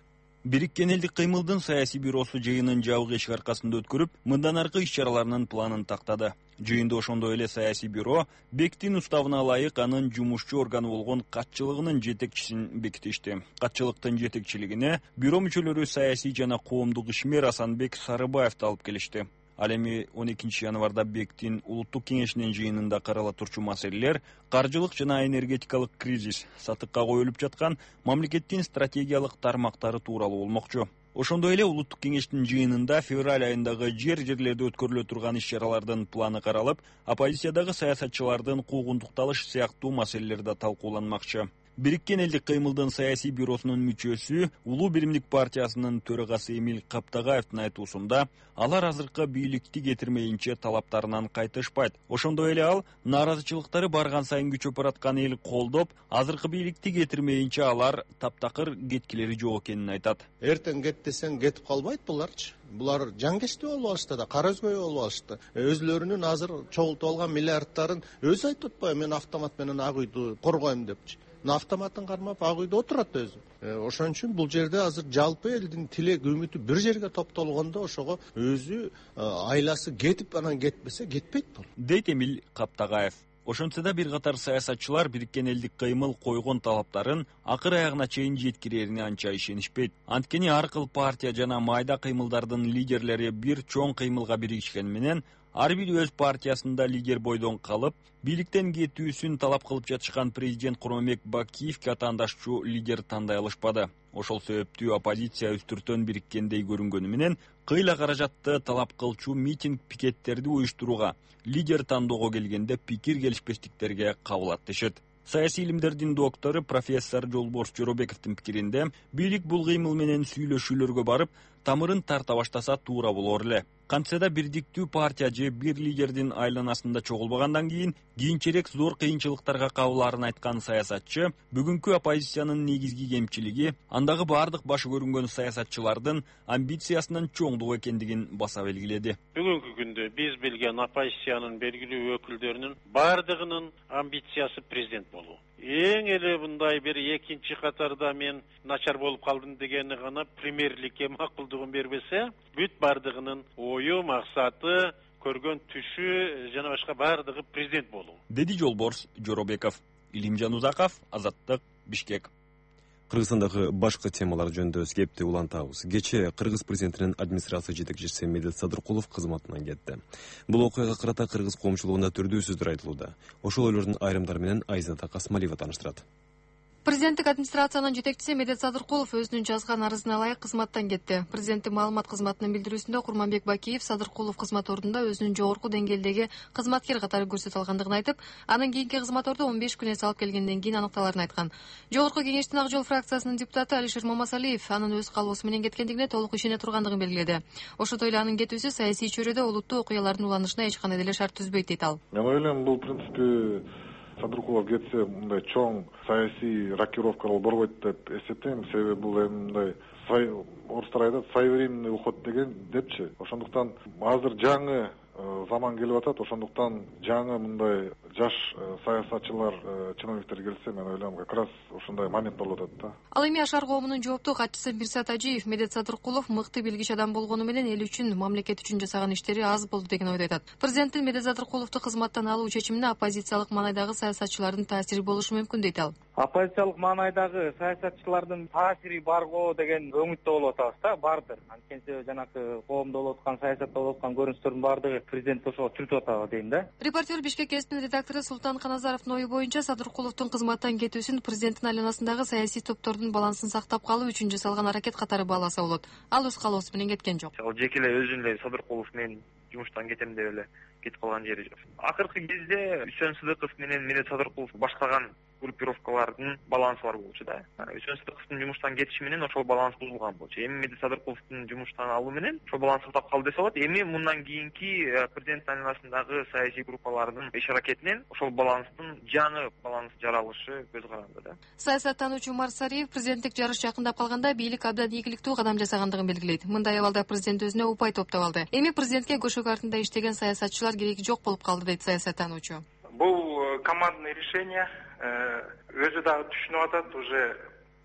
Бириккен элдик кыймылдын саясий бюросу жыйынын жабык эшик аркасында өткөрүп, мындан аркы иш-чараларынын планын тактады. Жыйында ошондой эле саясий бюро БЕКТин уставына ылайык анын жумушчу органы болгон катчылыгынын жетекчисин бекитишти. Катчылыктын жетекчилигине бюро мүчөлөрү саясий жана коомдук ишмер Асанбек Сарыбаевди алып келишти. Ал эми 12 январда БЕКТин улуттук кеңешинин жыйынында карала турчу маселелер каржылык жана энергетикалык кризис, сатыкка коюлуп жаткан мамлекеттин стратегиялык тармактары тууралуу болмокчу. Ошондой эле улуттук кеңештин жыйынында февраль айындагы жерлерде өткөрүлө турган иш-чаралардын планы каралып, оппозициядагы саясатчылардын куугунтукталыш сыяктуу маселелер да талкууланмакчы. Бириккен элдик кыймылдын саясий бюросунун мүчөсү Улуу биримдик партиясынын төрагасы Эмиль Каптагаевдин айтуусунда, алар азыркы бийликти кетирмейинче талаптарынан кайтышпайт. Ошондой эле ал нааразычылыктары барган сайын күчөп бараткан эл колдоп, азыркы бийликти кетирмейинче алар таптакыр кеткилери жок экенин айтат. Эртең кет десең кетип калбайт буларчы. Булар жаңгештүү болуп алышты да, кара өзгөй болуп алышты. Өзлөрүнүн азыр чогултуп алган миллиардтарын өзү айтып атпайбы, мен автомат менен Ак үйдү коргойм депчи. Автоматын кармап Ак үйдө отурат өзү. Ошон үчүн бул жерде азыр жалпы элдин тилек үмүтү бир жерге топтолгондо ошого өзү айласы кетип анан кетпесе кетпейт бул. Дейт Эмиль Каптагаев. Ошентсе да бир катар саясатчылар Бириккен элдик кыймыл койгон талаптарын акыр аягына чейин жеткирерине анча ишенишпейт. Анткени ар кыл партия жана майда кыймылдардын лидерлери бир чоң кыймылга биригишкени менен ар бири өз партиясында лидер бойдон калып, бийликтен кетүүсүн талап кылып жатышкан президент Курманбек Бакиевге атаандашчу лидер тандай алышпады. Ошол себептүү оппозиция үстүртөн бириккендей көрүнгөнү менен кыйла каражатты талап кылчу митинг пикеттерди уюштурууга, лидер тандоого келгенде пикир келишпестиктерге кабыл дешет. Саясий илимдердин доктору профессор Жолборс Жоробековдун пикиринде, бийлик бул кыймыл менен сүйлөшүүлөргө барып, тамырын тарта баштаса туура болор эле. Кантсе да бирдиктүү партия же бир лидердин айланасында чогулбагандан кийинчерээк зор кыйынчылыктарга кабылаарын айткан саясатчы, бүгүнкү оппозициянын негизги кемчилиги андагы бардык башы көрүнгөн саясатчылардын амбициясынын чоңдугу экендигин баса белгиледи. Бүгүнкү күндө биз билген оппозициянын белгилүү өкүлдөрүнүн бардыгынын амбициясы президент болуу. Эң эле мындай бир экинчи катарда мен начар болуп калдым дегени гана премьерликке макулдугун бербесе, бүт бардыгынын ою, максаты, көргөн түшү жана башка бардыгы президент болуу. Деди Жолборс Жоробеков. Илимжан Узаков, Азаттык, Бишкек. Кыргызстандагы башка темалар жөнүндө кепти улантабыз. Кечээ Кыргыз президентинин администрация жетекчиси Медет Садыркулов кызматынан кетти. Бул окуяга карата кыргыз коомчулугунда түрдүү сөздөр айтылууда. Ошол ойлордун айрымдары менен Айзада Касмалиева тааныштырат. Президенттик администрациянын жетекчиси Медет Садыркулов өзүнүн жазган арызына ылайык кызматтан кетти. Президенттин маалымат кызматынын билдирүүсүндө Курманбек Бакиев Садыркулов кызмат ордунда өзүнүн жогорку деңгээлдеги кызматкер катары көрсөтө алгандыгын айтып, анын кийинки кызмат орду 15 күн эс алып келгенден кийин аныкталарын айткан. Жогорку кеңештин Ак жол фракциясынын депутаты Алишер Мамасалиев анын өз калоосу менен кеткендигине толук ишене тургандыгын белгиледи. Ошондой эле анын кетүүсү саясий чөйрөдө улуттуу окуялардын уланышына эч кандай деле шарт түзбөйт дейт ал. Мен ойлойм, бул принципи Садыркулов кетсе мындай чоң саясий рокировкалар борбойт деп эсептейм. Себеби бул эми мындай орустар айтат своевременный уход деген депчи. Ошондуктан азыр жаңы заман келип атат. Ошондуктан жаңы мындай жаш саясатчылар, чиновниктер келсе, мен ойлойм, как раз ошондой момент болуп атат да. Ал эми Ашар коомунун жооптуу катчысы Мирсат Ажиев Медет Садыркулов мыкты билгич адам болгону менен эл үчүн, мамлекет үчүн жасаган иштери аз болду деген ойду айтат. Президенттин Медет Садыркуловду кызматтан алуу чечимине оппозициялык маанайдагы саясатчылардын таасири болушу мүмкүн дейт ал. Оппозициялык маанайдагы саясатчылардын таасири барго деген өмүттө болуп атабыз да, бардыр. Анткени жанакы коомдо болуп аткан, саясатта болуп аткан көрүнүштөрдүн бардыгы президент ошого түртүп атабы дейм да. Репортер Бишкек ГЭСтин редактору Султан Каназаровдун ою боюнча Садыркуловдун кызматтан кетүүсүн президенттин айланасындагы саясий топтордун балансын сактап калуу үчүн жасалган аракет катары бааласа болот. Ал өз калоосу менен кеткен жок. Ал жеке эле өзүн эле Садыркулов мен жумуштан кетем деп эле кетип калган жери жок. Акыркы кезде Үсөн Сыдыков менен Медет Садыркулов баштаган группировкалардын балансы бар болчу да. Үсөн Сыдыковдун жумуштан кетиши менен ошол баланс бузулган болчу. Эми Медет Садыркуловдун жумуштан алуу менен ошол баланс сактап калды десе болот. Эми мындан кийинки президент айланасындагы саясий группалардын иш аракетинен ошол баланстын жаңы баланс жаралышы көз каранды да. Саясаттануучу Умар Сариев президенттик жарыш жакындап калганда бийлик абдан ийгиликтүү кадам жасагандыгын белгилейт. Мындай абалда президент өзүнө упай топтоп алды. Эми президентке көшөк артында иштеген саясатчылар кереги жок болуп калды дейт саясаттануучу. Бул командный решение өзү дагы түшүнүп атат, уже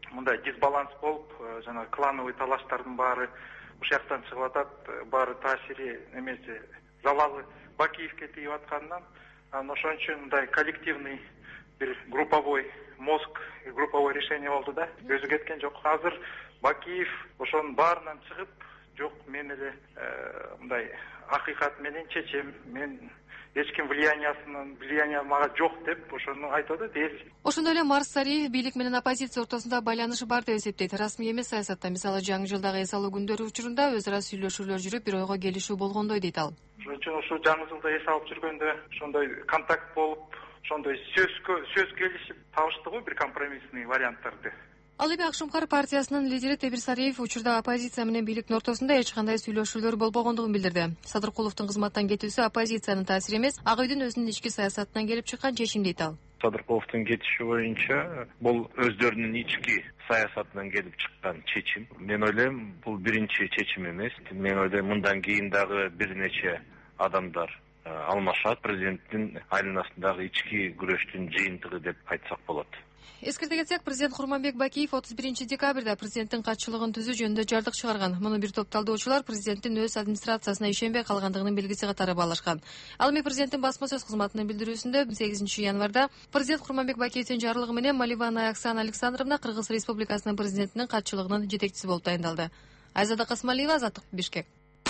мындай дисбаланс болуп, жана клановый талаштардын баары ушул жактан чыгып атат, баары таасири эмеси залалы Бакиевке тийип атканынан, ошон үчүн мындай коллективный бир групповой мозг, групповой решение болду да, өзү кеткен жок. Азыр Бакиев ошонун баарынан чыгып, жок мен эле мындай акыйкат менен чечем, мен эч ким влияние мага жок деп ошону айтып атат эл. Ошондой эле Марс Сариев бийлик менен оппозиция ортосунда байланыш бар деп эсептейт. Расмий эмес саясатта, мисалы жаңы жылдагы эс алуу күндөрү учурунда өз ара сүйлөшүүлөр жүрүп, бир ойго келишүү болгондой дейт ал. Ошон үчүн ушул жаңы жылда эс алып жүргөндө ошондой контакт болуп, ошондой сөз келишип табышты го бир компромиссный варианттарды. Ал эми Акшумкар партиясынын лидери Тебир Сариев учурда оппозиция менен бийликтин ортосунда эч кандай сүйлөшүүлөр болбогондугун билдирди. Садыркуловдун кызматтан кетүүсү оппозициянын таасири эмес, ак үйдүн өзүнүн ички саясатынан келип чыккан чечим дейт ал. Садыркуловдун кетиши боюнча бул өздөрүнүн ички саясатынан келип чыккан чечим. Мен ойлойм, бул биринчи чечим эмес. Мен ойлойм, мындан кийин дагы бир нече адамдар алмашат, президенттин айланасындагы ички күрөштүн жыйынтыгы деп айтсак болот. Эскерте кетсек, президент Курманбек Бакиев 31 декабрда президенттин катчылыгын түзүү жөнүндө жардык чыгарган. Муну бир топ талдоочулар президенттин өз администрациясына ишенбей калгандыгынын белгиси катары баалашкан. Ал эми президенттин басма сөз кызматынын билдирүүсүндө 8 январда президент Курманбек Бакиевдин жарлыгы менен Маливанова Оксана Александровна Кыргыз Республикасынын президентинин катчылыгынын жетекчиси болуп тайындалды. Айзада Касмалиева, Азаттык, Бишкек.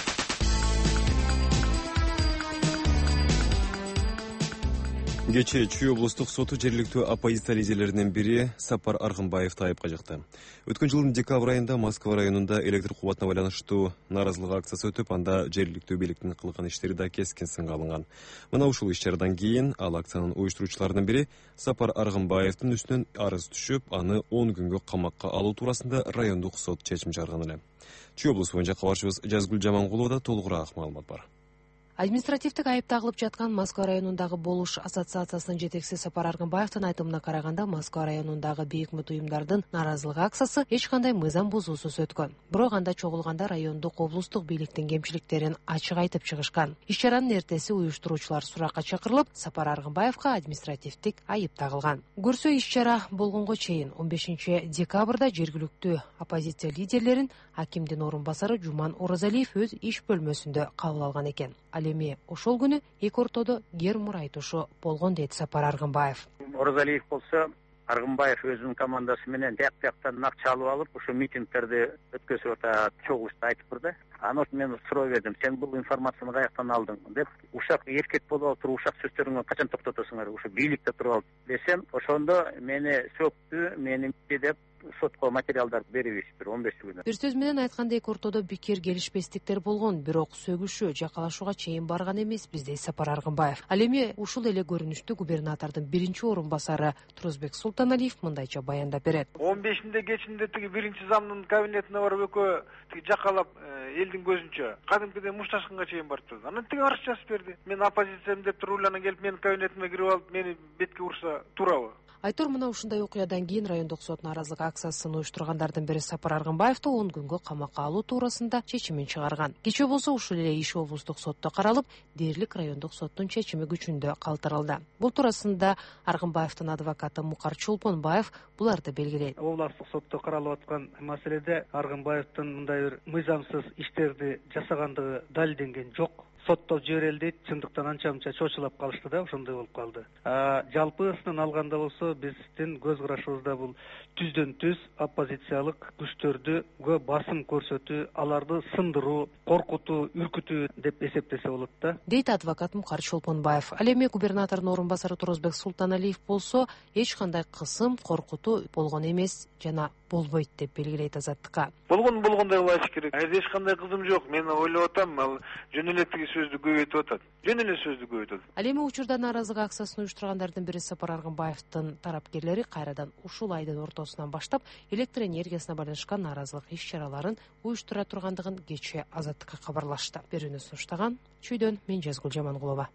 Кечээ Чүй облустук соту жергиликтүү оппозиция лидерлеринин бири Сапар Аргымбаевди айыпка жыкты. Өткөн жылдын декабрь айында Москва районунда электр кубатына байланыштуу нааразылык акциясы өтүп, анда жергиликтүү бийликтин кылган иштери да кескин сынга алынган. Мына ушул иш-чарадан кийин ал акциянын уюштуруучуларынын бири Сапар Аргымбаевдин үстүнөн арыз түшүп, аны 10 күнгө камакка алуу туурасында райондук сот чечим чыгарган эле. Чүй облусу боюнча кабарчыбыз Жазгүл Жамангуловада толугураак маалымат бар. Административдик айып тагылып жаткан Москва районундагы болуш ассоциациясынын жетекчиси Сапар Аргымбаевдин айтымына караганда, Москва районундагы бейикмит уюмдардын нааразылык акциясы эч кандай мыйзам бузуусуз өткөн. Бирок анда чогулганда райондук облустук бийликтин кемчиликтерин ачык айтып чыгышкан. Иш-чаранын эртеси уюштуруучулар суракка чакырылып, Сапар Аргымбаевга административдик айып тагылган. Көрсө иш-чара болгонго чейин 15 декабрда жергиликтүү оппозиция лидерлерин акимдин орун басары Жуман Оразалиев өз иш бөлмөсүндө кабыл алган экен. Эми ошол күнү эки ортодо гермур айтышы болгон дейт Сапар Аргымбаев. Оразалиев болсо, Аргымбаев өзүнүн командасы менен тияктан акча алып алып, ошо митингтерди өткөзүп атат, чогулушта айтып турду. Аны мен суроо бердим, сен бул информацияны каяктан алдың деп. Ушак эркек болуп алып туруп, ушак сөздөрүңө качан токтотосуңар? Ушу бийликте туруп алып десем, ошондо мени сөктү, мени деп сотко материалдар беребиз, 15 күнү. Бир сөз менен айтканда, эки ортодо бекер келишпестиктер болгон, бирок сөгүшүү, жакалашууга чейин барган эмеспиз, дейт Сапар Аргымбаев. Ал эми ушул эле көрүнүштү губернатордун биринчи орун басары Турузбек Султаналиев мындайча баяндап берет. 15-нде кечинде тиги биринчи замдын кабинетине барып экөө тиги жакалап элдин көзүнчө кадимкидей мушташканга чейин барып. Анан тиги арыз жазып берди. Мен оппозициям деп туруп эле келип менин кабинетиме кирип алып, мени бетке урса туурабы? Айтор, мына ушундай окуядан кийин райондук сот нааразылык акциясын уюштургандардын бири Сапар Аргымбаевди 10 күнгө камакка алуу туурасында чечимин чыгарган. Кечээ болсо ушул эле иш облустук сотто каралып, дээрлик райондук соттун чечими күчүндө калтырылды. Бул туурасында Аргымбаевдин адвокаты Мукар Чолпонбаев буларды белгилейт. Облустук сотто каралып аткан маселеде Аргымбаевдин мындай бир мыйзамсыз иштерди жасагандыгы далилденген жок. Сотто жиберилди, чындыктан анча-мынча чочулап калышты да, ошондой болуп калды. Жалпысынан алганда болсо, биздин көз карашыбызда бул түздөн-түз оппозициялык күчтөрдү басым көрсөтүү, аларды сындыруу, коркутуу, үркүтүү деп эсептесе болот да, дейт адвокат Мукар Чолпонбаев. Ал эми губернатордун орун басары Турузбек Султаналиев болсо, эч кандай кысым, коркутуу болгон эмес жана болбойт деп белгилейт Азаттыкка. Болгондой болуш керек. Эч кандай кызым жок. Мен ойлоп атам, ал жөн эле тиги сөздү көбөйтүп атат. Жөн эле сөздү көбөйтүп атат. Ал эми учурда нааразылык акциясын уюштургандардын бири Сапар Аргымбаевдин тарапкерлери кайрадан ушул айдын ортосунан баштап электр энергиясына байланышкан нааразылык иш-чараларын уюштура тургандыгын кечээ Азаттыкка кабарлашты. Берүүнү сунуштаган Чүйдөн мен Жазгүл Жамангулова.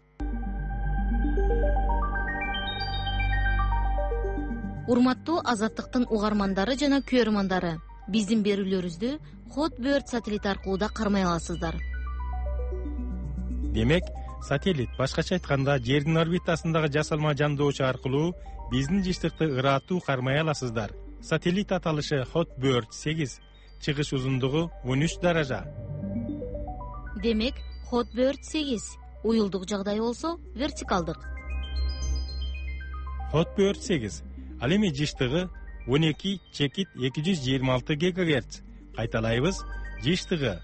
Урматтуу Азаттыктын угармандары жана көрөрмандары, биздин берүүлөрүбүздү Hotbird сателлит аркылуу да кармай аласыздар. Демек, сателлит, башкача айтканда, жердин орбитасындагы жасалма жандоочу аркылуу биздин жыштыкты ыраттуу кармай аласыздар. Satelit аталышы Hotbird 8, чыгыш узундугу 13 даража. Демек, Hotbird 8 уюлдук жагдай болсо вертикалдык. Hotbird 8 ал эми жыштыгы 12/226 ГГц. Кайталайбыз, жыштыгы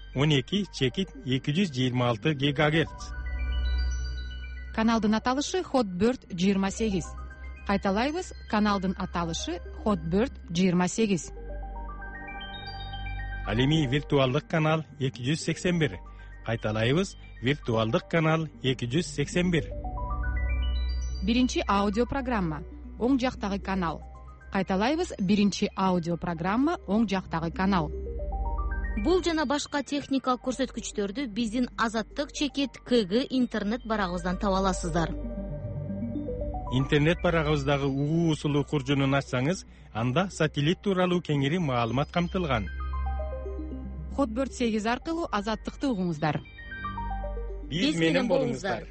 12/226 ГГц. Каналдын аталышы Hotbird 28. Кайталайбыз, каналдын аталышы Hotbird 28. Ал эми виртуалдык канал 281. Кайталайбыз, виртуалдык канал 281. Биринчи аудио программа, оң жактагы канал. Кайталайбыз, биринчи аудио программа, оң жактагы канал. Бул жана башка техникалык көрсөткүчтөрдү биздин Азаттык чекит КГ интернет барагыбыздан таба аласыздар. Интернет барагыбыздагы угуу усулу куржунун ачсаңыз, анда сателлит тууралуу кеңири маалымат камтылган. Hotbird 8 аркылуу Азаттыкты угуңуздар. Биз менен болуңуздар.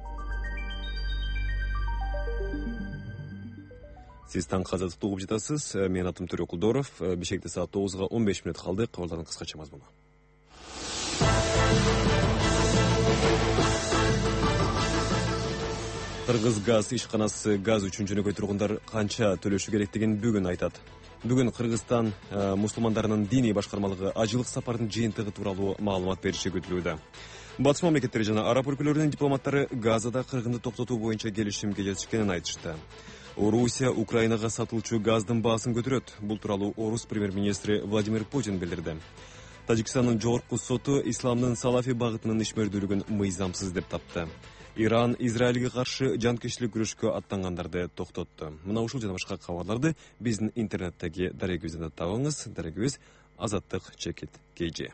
Сиз таңкы Азаттыкты угуп жатасыз. Мен атым Төрө Кулдоров. Бишкекте саат 9-га 15 мүнөт калды. Кабарлардын кыскача мазмуну. Кыргыз газ ишканасы газ үчүн жөнөкөй тургундар канча төлөшү керектигин бүгүн айтат. Бүгүн Кыргызстан мусулмандарынын диний башкармалыгы ажылык сапардын жыйынтыгы тууралуу маалымат бериши күтүлүүдө. Батыш мамлекеттери жана араб өлкөлөрүнүн дипломаттары Газада кыргынды токтотуу боюнча келишимге жетишкенин айтышты. Орусия Украинага сатылчу газдын баасын көтөрөт. Бул тууралуу Орус премьер-министри Владимир Путин билдирди. Тажикстандын жогорку соту исламдын салафи багытынын ишмердүүлүгүн мыйзамсыз деп тапты. Иран Израилге каршы жанкечилик күрөшкө аттангандарды токтотту. Мына ушул жана башка кабарларды биздин интернеттеги дарегибизден табыңыз. Дарегибиз Азаттык чекит KG.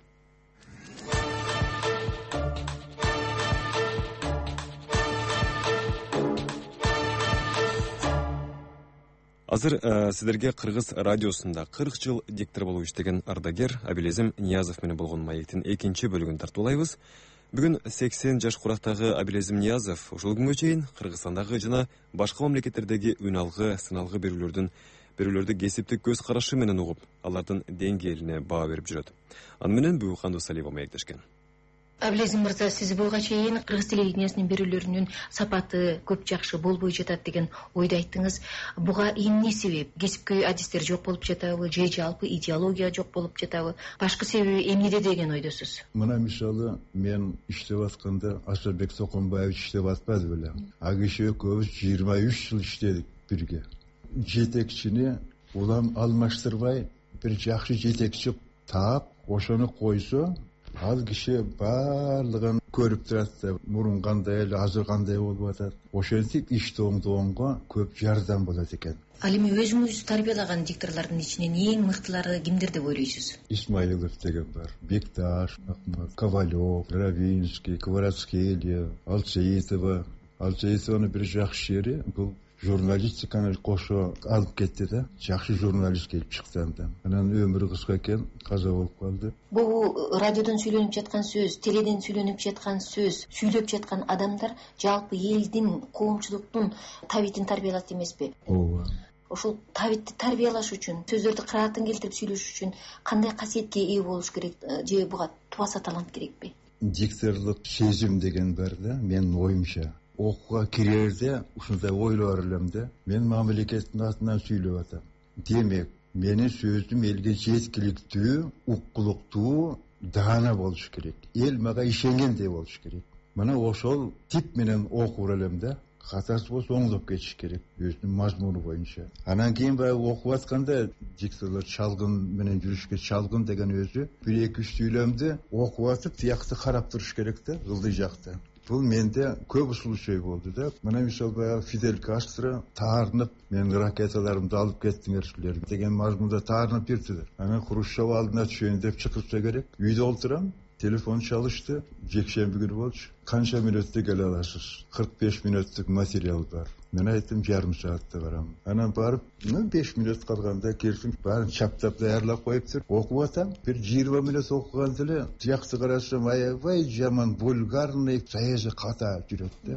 Азыр сиздерге Кыргыз радиосунда 40 жыл диктор болуп иштеген ардагер Абилезим Ниязов менен болгон маектин экинчи бөлүгүн тартуулайбыз. Бүгүн 80 жаш курактагы Абилезим Ниязов ушул күнгө чейин Кыргызстандагы жана башка мамлекеттердеги үналгы, сыналгы берүүлөрдү кесиптик көз карашы менен угуп, алардын деңгээлине баа берип жүрөт. Аны менен бүгүн Кандуу Салиева маектешкен. Абилезим мырза, сиз буга чейин Кыргыз телевидениясынын берүүлөрүнүн сапаты көп жакшы болбой жатат деген ойду айттыңыз. Буга эмне себеп? Кесипкөй адистер жок болуп жатабы, же жалпы идеология жок болуп жатабы? Башкы себеби эмнеде деген ойдосуз? Мына мисалы мен иштеп атканда Асылбек Соконбаевич иштеп атпады беле. А киши экөөбүз 23 жыл иштедик бирге. Жетекчини улам алмаштырбай бир жакшы жетекчи таап, ошону койсо, ал киши баардыгын көрүп турат да, мурун кандай эле, азыр кандай болуп атат. Ошентип ишти оңдогонго көп жардам болот экен. Ал эми өзүңүз тарбиялаган дикторлордун ичинен эң мыктылары кимдер деп ойлойсуз? Исмаилов деген бар, Бекташ, Ковалев, Равинский, Кварацкелия, Алчеитова. Алчеитованы бир жакшы жери бул журналистиканы кошо алып кетти да, жакшы журналист келип чыкты андан. Анан өмүрү кыска экен, каза болуп калды. Бул радиодон сүйлөнүп жаткан сөз, теледен сүйлөнүп жаткан сөз, сүйлөп жаткан адамдар жалпы элдин, коомчулуктун табитин тарбиялат эмеспи? Ооба. Ошол табитти тарбиялаш үчүн, сөздөрдү кыраатын келтирип сүйлөш үчүн кандай касиетке ээ болуш керек, же буга тубаса талант керекпи? Дикторлук сезим деген бар да, менин оюмча. Окууга кирерде ушундай ойлор элем да, мен мамлекеттин атынан сүйлөп атам. Демек, менин сөзүм элге жеткиликтүү, уккулуктуу, даана болуш керек. Эл мага ишенгендей болуш керек. Мына ошол тип менен окур элем да. Катасы болсо оңдоп кетиш керек, өзүнүн мазмуну боюнча. Анан кийин баягы окуп атканда дикторлор чалгын менен жүрүшкө, чалгын деген өзү 1-2 сүйлөмдү окуп атып, тиякты карап туруш керек да, ылдый жакта. Бул менде көп случай болду да. Мына мисалы баягы Фидель Кастро таарынып, менин ракеталарымды алып кеттиңерчилер деген мазмунда таарынып бирдилер. Анан Хрущев алдына түшөйүн деп чакырса керек. Үйдө олтурам, телефон чалышты, жекшемби күнү болчу. Канча мүнөттө келе аласыз? 45 мүнөттүк материал бар. Мен айттым, жарым саатта барам. Анан барып, 5 мүнөт калганда келсим, баарын чаптап даярлап коюптур. Окуп атам. Бир 20 мүнөт окуган деле, жакшы карасам, аябай жаман, вульгарный, саясий ката жүрөт да.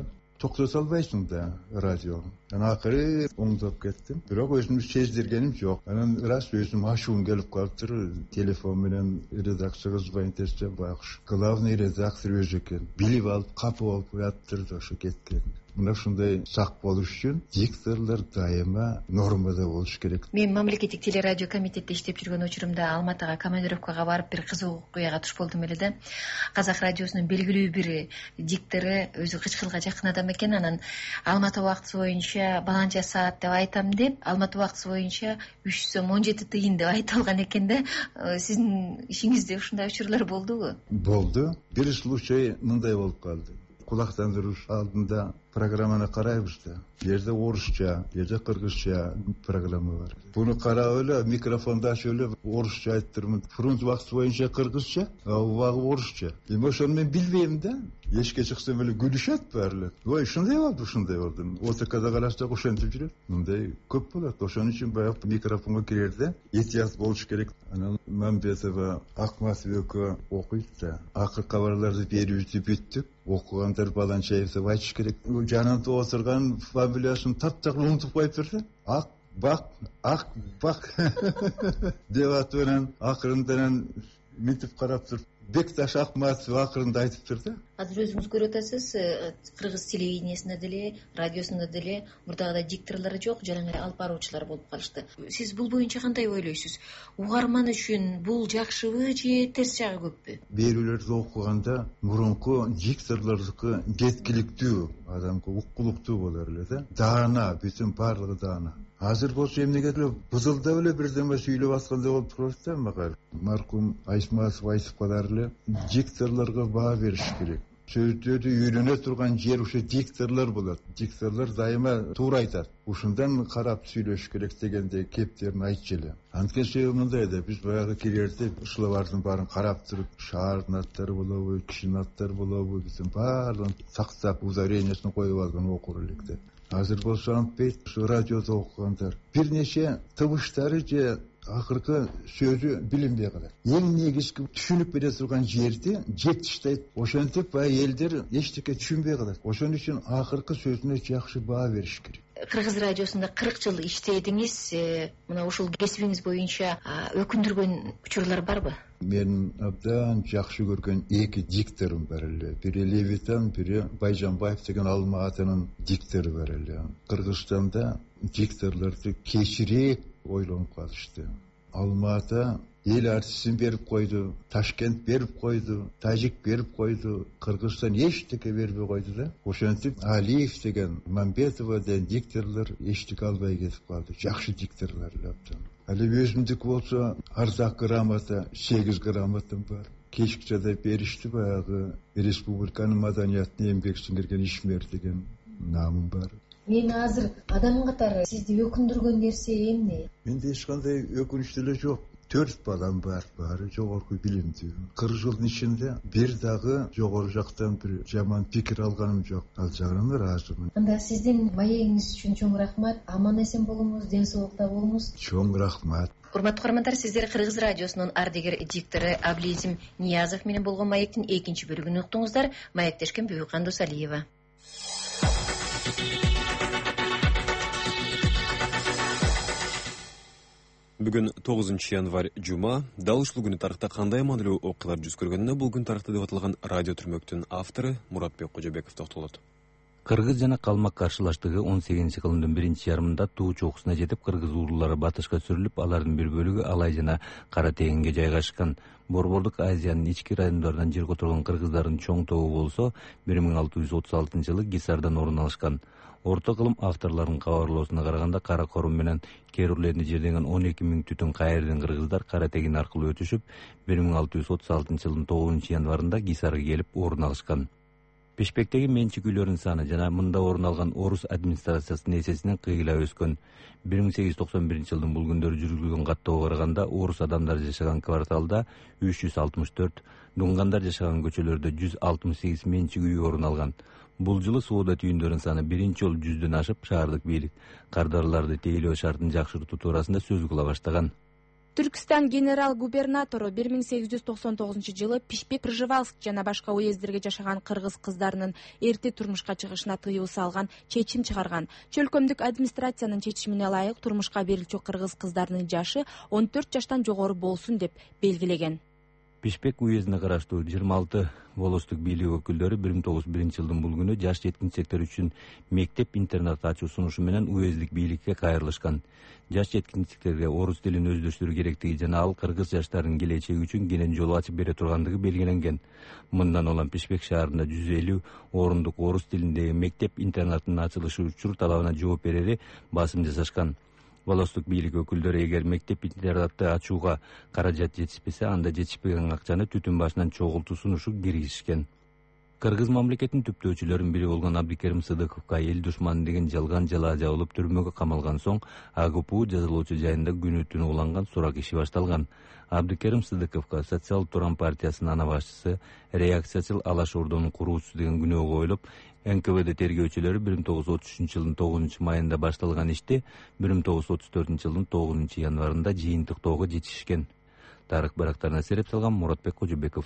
токтото албайсың да радио. Анан акыры оңдоп кеттим. Бирок өзүмдү сездиргеним жок. Анан раз өзүм ашуум келип калыптыр. Телефон менен редакцияга звонить этсе, байкуш главный редактор өзү экен. Билип алып, капы болуп куяптыр, ошо кеткен. Мына ушундай сак болуш үчүн дикторлор дайыма нормада болуш керек. Мен мамлекеттик телерадио комитетте иштеп жүргөн учурумда Алматыга командировкага барып бир кызык окуяга туш болдум эле да. Казак радиосунун белгилүү бир диктору өзү Кычкылга жакын адам экен. Анан Алматы убактысы боюнча баланча саат деп айтам деп, Алматы убактысы боюнча 3 сом 17 тыйын деп айтып алган экен да. Сиздин ишиңизде ушундай учурлар болдубу? Болду. Бир случай мындай болуп калды. Кулактандырууш алдында программаны карайбыз да. Бу жерде орусча, бу жерде кыргызча программа бар. Буну карап эле микрофонду ачып эле орусча айтып турмун. Фрунз убактысы боюнча кыргызча, убагы орусча. Эми ошону мен билбейм да. Эшикке чыксам эле күлүшөт баары. Ой, ушундай болду. ОТКда карасак ошентип жүрөт. Мындай көп болот. Ошон үчүн баягы микрофонго кирерде этият болуш керек. Анан Мамбетова, Акматов экөө окуйт да. Акыркы кабарларды берүүбүздү бүттүк. Окугандар баланча деп айтыш керек. Жанында отурган фамилиясын таптак унутуп коюптур да. Ак бак деп атып акырындан мынтип карап туруп Бекташ Акматов акырында айтыптыр да. Азыр өзүңүз көрүп атасыз, кыргыз телевидениесинде деле, радиосунда деле мурдагыдай дикторлор жок, жана алып баруучулар болуп калышты. Сиз бул боюнча кандай ойлойсуз? Угарман үчүн бул жакшыбы же терс жагы көппү? Берүүлөрдү окуганда мурунку дикторлордуку жеткиликтүү, адамга уккулуктуу болор эле да. Даана, бүтүн баардыгы даана. Азыр болсо эмнеге эле бузылдап эле бирдеме сүйлөп аткандай болуп турат да мага. Маркум Айсматов айтып калар эле, дикторлорго баа бериш керек. Сөздөрдү үйрөнө турган жер ушу дикторлор болот. Дикторлор дайыма туура айтат. Ушундан карап сүйлөш керек дегенде кептерин айтчу эле. Анткени себеби мындай да, биз баягы кирерде ушулардын баарын карап туруп, шаардын аттары болобу, кишинин аттары болобу, биздин баардыгын сактап ударениясын коюп алган окур элек да. Азыр болсо антпейт, ушу радиодо окугандар бир нече табыштары же акыркы сөзү билинбей калат. Эң негизги түшүнүп бере турган жерди жетиштейт. Ошентип баягы элдер эчтеке түшүнбөй калат. Ошон үчүн акыркы сөзүнө жакшы баа бериш керек. Кыргыз радиосунда 40 жыл иштедиңиз. Мына ушул кесибиңиз боюнча өкүндүргөн учурлар барбы? Мен абдан жакшы көргөн эки дикторум бар эле. Бири Левитан, бири Байжанбаев деген Алматынын диктору бар эле. Кыргызстанда дикторлорду кечирээк ойлонуп калышты. Алматы эл артистин берип койду, Ташкент берип койду, Тажик берип койду, Кыргызстан эчтеке бербей койду да. Ошентип Алиев деген, Мамбетова деген дикторлор эчтеке албай кетип калды. Жакшы дикторлор эле. Ал эми өзүмдүкү болсо ардак грамота 8 грамотам бар. Кечкичеде беришти баягы республиканын маданиятына эмгек сиңирген ишмер деген намым бар. Мен азыр адам катары сизди өкүндүргөн нерсе эмне? Менде эч кандай өкүнүч деле жок. 4 балам бар, баары жогорку билимдүү. 40 жылдын ичинде бир дагы жогору жактан бир жаман пикир алганым жок. Ал жагынан ыраазымын. Анда сиздин маегиңиз үчүн чоң рахмат. Аман эсен болуңуз, ден соолукта болуңуз. Чоң рахмат. Урматтуу көрөрмандар, сиздер Кыргыз радиосунун ардегер диктору Аблизим Ниязов менен болгон маектин 2 бөлүгүн уктуңуздар. Маектешкен Бүйүкан Досалиева. Бүгүн 9 январь жума. Дал ушул күнү тарыхта кандай маанилүү окуялар жүз көргөнүнө бул күн тарыхта деп аталган радио түрмөктүн автору Муратбек Кожобеков токтолот. Кыргыз жана Калмак каршылаштыгы 18-кылымдын 1-ярымында туу чокусуна жетип, кыргыз уруулары батышка сүрүлүп, алардын бир бөлүгү Алай жана Кара Тегинге жайгашкан. Борбордук Азиянын ички райондорунан жер которгон кыргыздардын чоң тобу болсо 1636-жылы Гисардан орун алышкан. Орто кылым авторлордун кабарлоосуна караганда Кара Корум менен Керурлерди жердеген 12 000 түтүн кайрдын кыргыздар Кара Тегин аркылуу өтүшүп, 1636-жылдын 9-январында Гисарга келип орун алышкан. Бишкектеги менчик үйлөрүнүн саны жана мында орун алган орус администрациясынын эсесинен кыйгыла өскөн. 1891-жылдын бул күндөрү жүргүзүлгөн каттоого караганда орус адамдар жашаган кварталда 364, дунгандар жашаган көчөлөрдө 168 менчик үй орун алган. Бул жылы соода түйүндөрүнүн саны биринчи жолу 100дөн ашып, шаардык бийлик кардарларды тейлөө шартын жакшыртуу туурасында сөз кыла баштаган. Түркстан генерал губернатору 1899 Пишпек, Пржевальск жана башка уездерге жашаган кыргыз кыздарынын эрте турмушка чыгышына тыюу салган чечим чыгарган. Чөлкөмдүк администрациянын чечимине ылайык турмушка берилчү кыргыз кыздарынын жашы 14 жаштан жогору болсун деп белгилеген. Пишпек уездине караштуу 26 волостук бийлик өкүлдөрү 1901 бул күнү жаш жеткинчектер үчүн мектеп-интернат ачуу сунушу менен уездик бийликке кайрылышкан. Жаш жеткинчектерге орус тилин өздөштүрүү керектиги жана ал кыргыз жаштарынын келечеги үчүн кенен жол ачып бере тургандыгы белгиленген. Мындан улам Пишпек шаарында 150 орундук орус тилиндеги мектеп-интернаттын ачылышы учур талабына жооп берери басым жасашкан. Волостук бийлик өкүлдөрү эгер мектеп-интернатты ачууга каражат жетишпесе, анда жетишпеген акчаны түтүн башынан чогултуу сунушу киргизишкен. Кыргыз мамлекетинин түптөөчүлөрүнүн бири болгон Абдикерим Сыдыковго эл душманы деген жалган жалаа жабылып түрмөгө камалган соң АГПУ жазалоочу жайында күнү түнү уланган сурак иши башталган. Абдикерим Сыдыковго Социал Туран партиясынын ана башчысы, реакциячыл Алаш Ордонун куруучусу деген күнөөгө коюлуп, НКВД тергөөчүлөрү 1933 9 майында башталган ишти 1934 9 январында жыйынтыктоого жетишишкен. Тарых барактарына сереп салган Муратбек Кожобеков.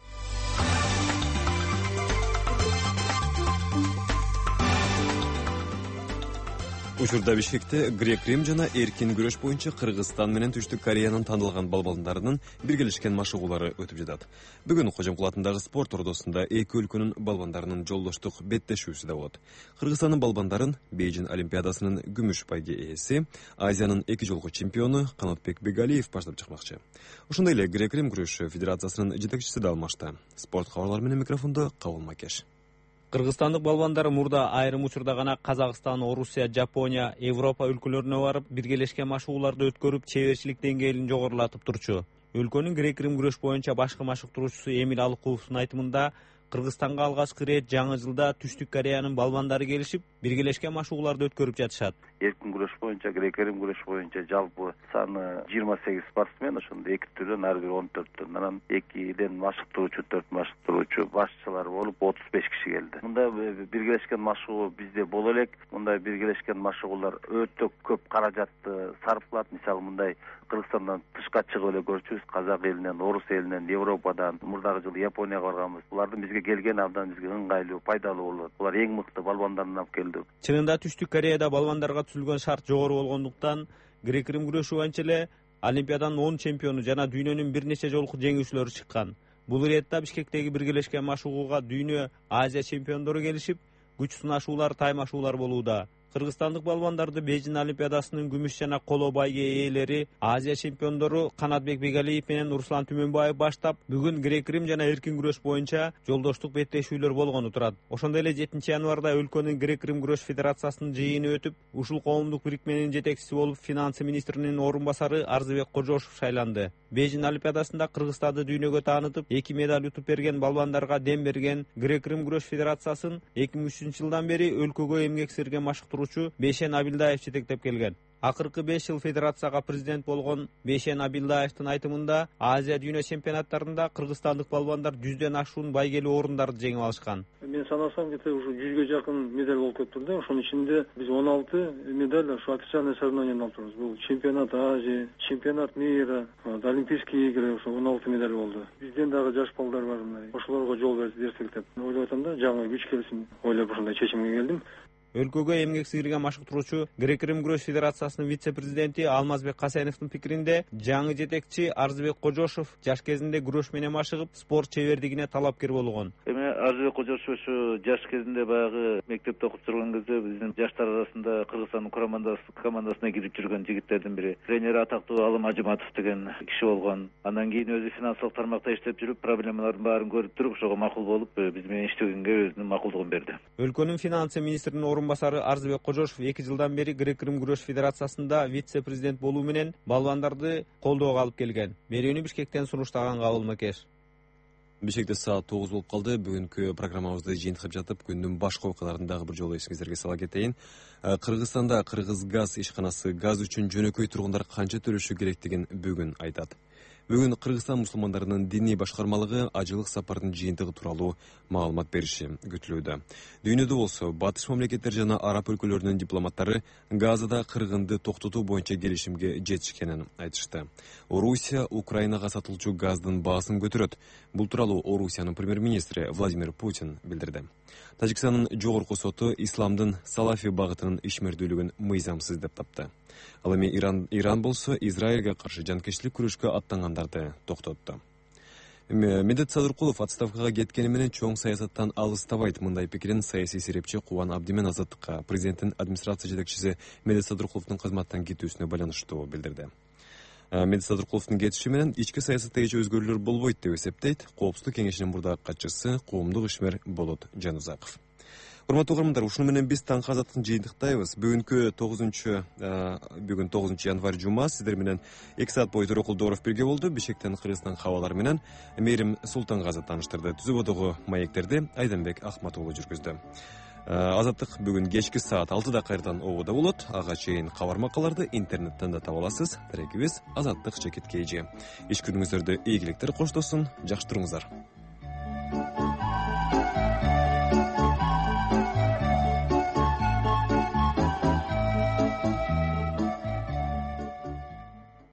Учурда Бишкекте грек-рим жана эркин күрөш боюнча Кыргызстан менен Түштүк Кореянын таанылган балбандарынын биргелешкен машыгуулары өтүп жатат. Бүгүн Кожомкул атындагы спорт ордосунда эки өлкөнүн балбандарынын жолдоштук беттешүүсү да болот. Кыргызстандын балбандарын Бейжин Олимпиадасынын күмүш байге ээси, Азиянын 2 жолку чемпиону Канатбек Бегалиев баштап чыкмакчы. Ошондой эле грек-рим күрөшү федерациясынын жетекчиси да алмашты. Спорт кабарлары менен микрофондо Кабыл Макеш. Кыргызстандык балбандар мурда айрым учурда гана Казакстан, Орусия, Жапония, Европа өлкөлөрүнө барып, биргелешкен машыгууларды өткөрүп, чеберчилик деңгээлин жогорулатып турчу. Өлкөнүн грек-рим күрөш боюнча башкы машыктыруучусу Эмиль Алыкуловдун айтымында, Кыргызстанга алгачкы ирет жаңы жылда Түштүк Кореянын балбандары келишип, биргелешкен машыгууларды өткөрүп жатышат. Эркин күрөш боюнча, грек-рим күрөш боюнча жалпы саны 28 спортсмен, ошондо эки түрдөн ар бир 14төн, анан экиден машыктыруучу, 4 машыктыруучу, башчылар болуп 35 киши келди. Мында биргелешкен машыгуу бизде боло элек. Мындай биргелешкен машыгуулар өтө көп каражатты сарпталат. Мисалы мындай Кыргызстандан тышка чыгып эле көрчүбүз, Казак элинен, Орус элинен, Европадан, мурдагы жылы Японияга барганбыз. Булардын бизге келген абдан бизге ыңгайлуу, пайдалуу болот. Булар эң мыкты балбандарын алып келди. Чынында Түштүк Кореяда балбандарга түзүлгөн шарт жогору болгондуктан, грек-рим күрөшү боюнча эле Олимпиаданын 10 чемпиону жана дүйнөнүн бир нече жолку жеңүүчүлөрү чыккан. Бул иретте Бишкектеги биргелешкен машыгууга дүйнө, Азия чемпиондору келишип, күч сынашуулар, таймашуулар болууда. Кыргызстандык балбандарды Бейжин Олимпиадасынын күмүш жана коло байге ээлери, Азия чемпиондору Канатбек Бегалиев менен Руслан Түмөнбаев баштап, бүгүн грек-рим жана эркин күрөш боюнча жолдоштук беттешүүлөр болгону турат. Ошондой эле 7 январда өлкөнүн грек-рим күрөш федерациясынын жыйыны өтүп, ушул коомдук бирикменин жетекчиси болуп финансы министринин орун басары Арзыбек Кожошов шайланды. Бейжин Олимпиадасында Кыргызстанды дүйнөгө таанытып, 2 медаль утуп берген балбандарга дем берген грек-рим күрөш федерациясын 2003 жылдан бери өлкөгө эмгек сирген машыктыруучу Бейшен Абилдаев жетектеп келген. Акыркы 5 жыл федерацияга президент болгон Бейшен Абилдаевдин айтымында, Азия дүйнө чемпионаттарында кыргызстандык балбандар 100ден ашуун байгелүү орундарды жеңип алышкан. Мен санасам, где-то уже 100ге жакын медаль болуп кетти да. Ошонун ичинде биз 16 медаль ушу официальный соревнованиядан алып турбуз. Бул чемпионат Азии, чемпионат мира, Олимпийские игры, ошо 16 медаль болду. Бизден дагы жаш балдар бар мындай. Ошолорго жол берсек деп ойлоп атам да, жаңы күч келсин ойлоп ушундай чечимге келдим. Өлкөгө эмгек сийирген машыктыруучу грек-рим күрөш федерациясынын вице-президенти Алмазбек Касеновдун пикиринде, жаңы жетекчи Арзыбек Кожошов жаш кезинде күрөш менен машыгып, спорт чебердигине талапкер болгон. Арзыбек Кожошов ушу жаш кезинде баягы мектепте окуп жүргөн кезде биздин жаштар арасында Кыргызстандын командасына кирип жүргөн жигиттердин бири. Тренери атактуу Алым Ажыматов деген киши болгон. Андан кийин өзү финансылык тармакта иштеп жүрүп, проблемалардын баарын көрүп туруп, ошого макул болуп, биз менен иштегенге өзүнүн макулдугун берди. Өлкөнүн финансы министринин орун басары Арзыбек Кожошов 2 жылдан бери грек-рим күрөш федерациясында вице-президент болуу менен балбандарды колдоого алып келген. Берүүнү Бишкектен сунуштаган Кабыл Макеш. Бишкекте саат 9 болуп калды. Бүгүнкү программабызды жыйынтыктап жатып, күндүн башка окуяларын дагы бир жолу эсиңиздерге сала кетейин. Кыргызстанда Кыргыз газ ишканасы газ үчүн жөнөкөй тургундар канча төлөшү керектигин бүгүн айтат. Бүгүн Кыргызстан мусулмандарынын диний башкармалыгы ажылык сапардын жыйынтыгы тууралуу маалымат бериши күтүлүүдө. Дүйнөдө болсо батыш мамлекеттер жана араб өлкөлөрүнүн дипломаттары Газада кыргынды токтотуу боюнча келишимге жетишкенин айтышты. Орусия Украинага сатылчу газдын баасын көтөрөт. Бул тууралуу Орусиянын премьер-министри Владимир Путин билдирди. Тажикстандын жогорку соту исламдын салафи багытынын ишмердүүлүгүн мыйзамсыз деп тапты. Ал эми Иран болсо Израилге каршы жанкечтилик күрөшкө аттангандарды токтотту. Медет Садыркулов отставкага кеткени менен чоң саясаттан алыстабайт. Мындай пикирин саясий серепчи Кубан Абдимен Азаттыкка президенттин администрация жетекчиси Медет Садыркуловдун кызматтан кетүүсүнө байланыштуу билдирди. Медет Садыркуловдун кетиши менен ички саясатта эч өзгөрүүлөр болбойт деп эсептейт Коопсуздук кеңешинин мурдагы катчысы коомдук ишмер Болот Жанузаков. Урматтуу угармандар, ушуну менен биз таңкы азаттыкты жыйынтыктайбыз. Бүгүн 9 январь жума сиздер менен 2 саат бою Төрөкул Дооров бирге болду. Бишкектен Кыргызстан кабарлары менен Мээрим Султангазы тааныштырды. Түзүүбөдөгү маектерди Айданбек Ахматуулу жүргүздү. Азаттык бүгүн кечки саат 6да кайрадан ободо болот. Ага чейин кабар макаларды интернеттен да таба аласыз. Тирекибиз Азаттык ЖКТ. Иш күнүңүздөрдө ийгиликтер коштосун, жакшы туруңуздар.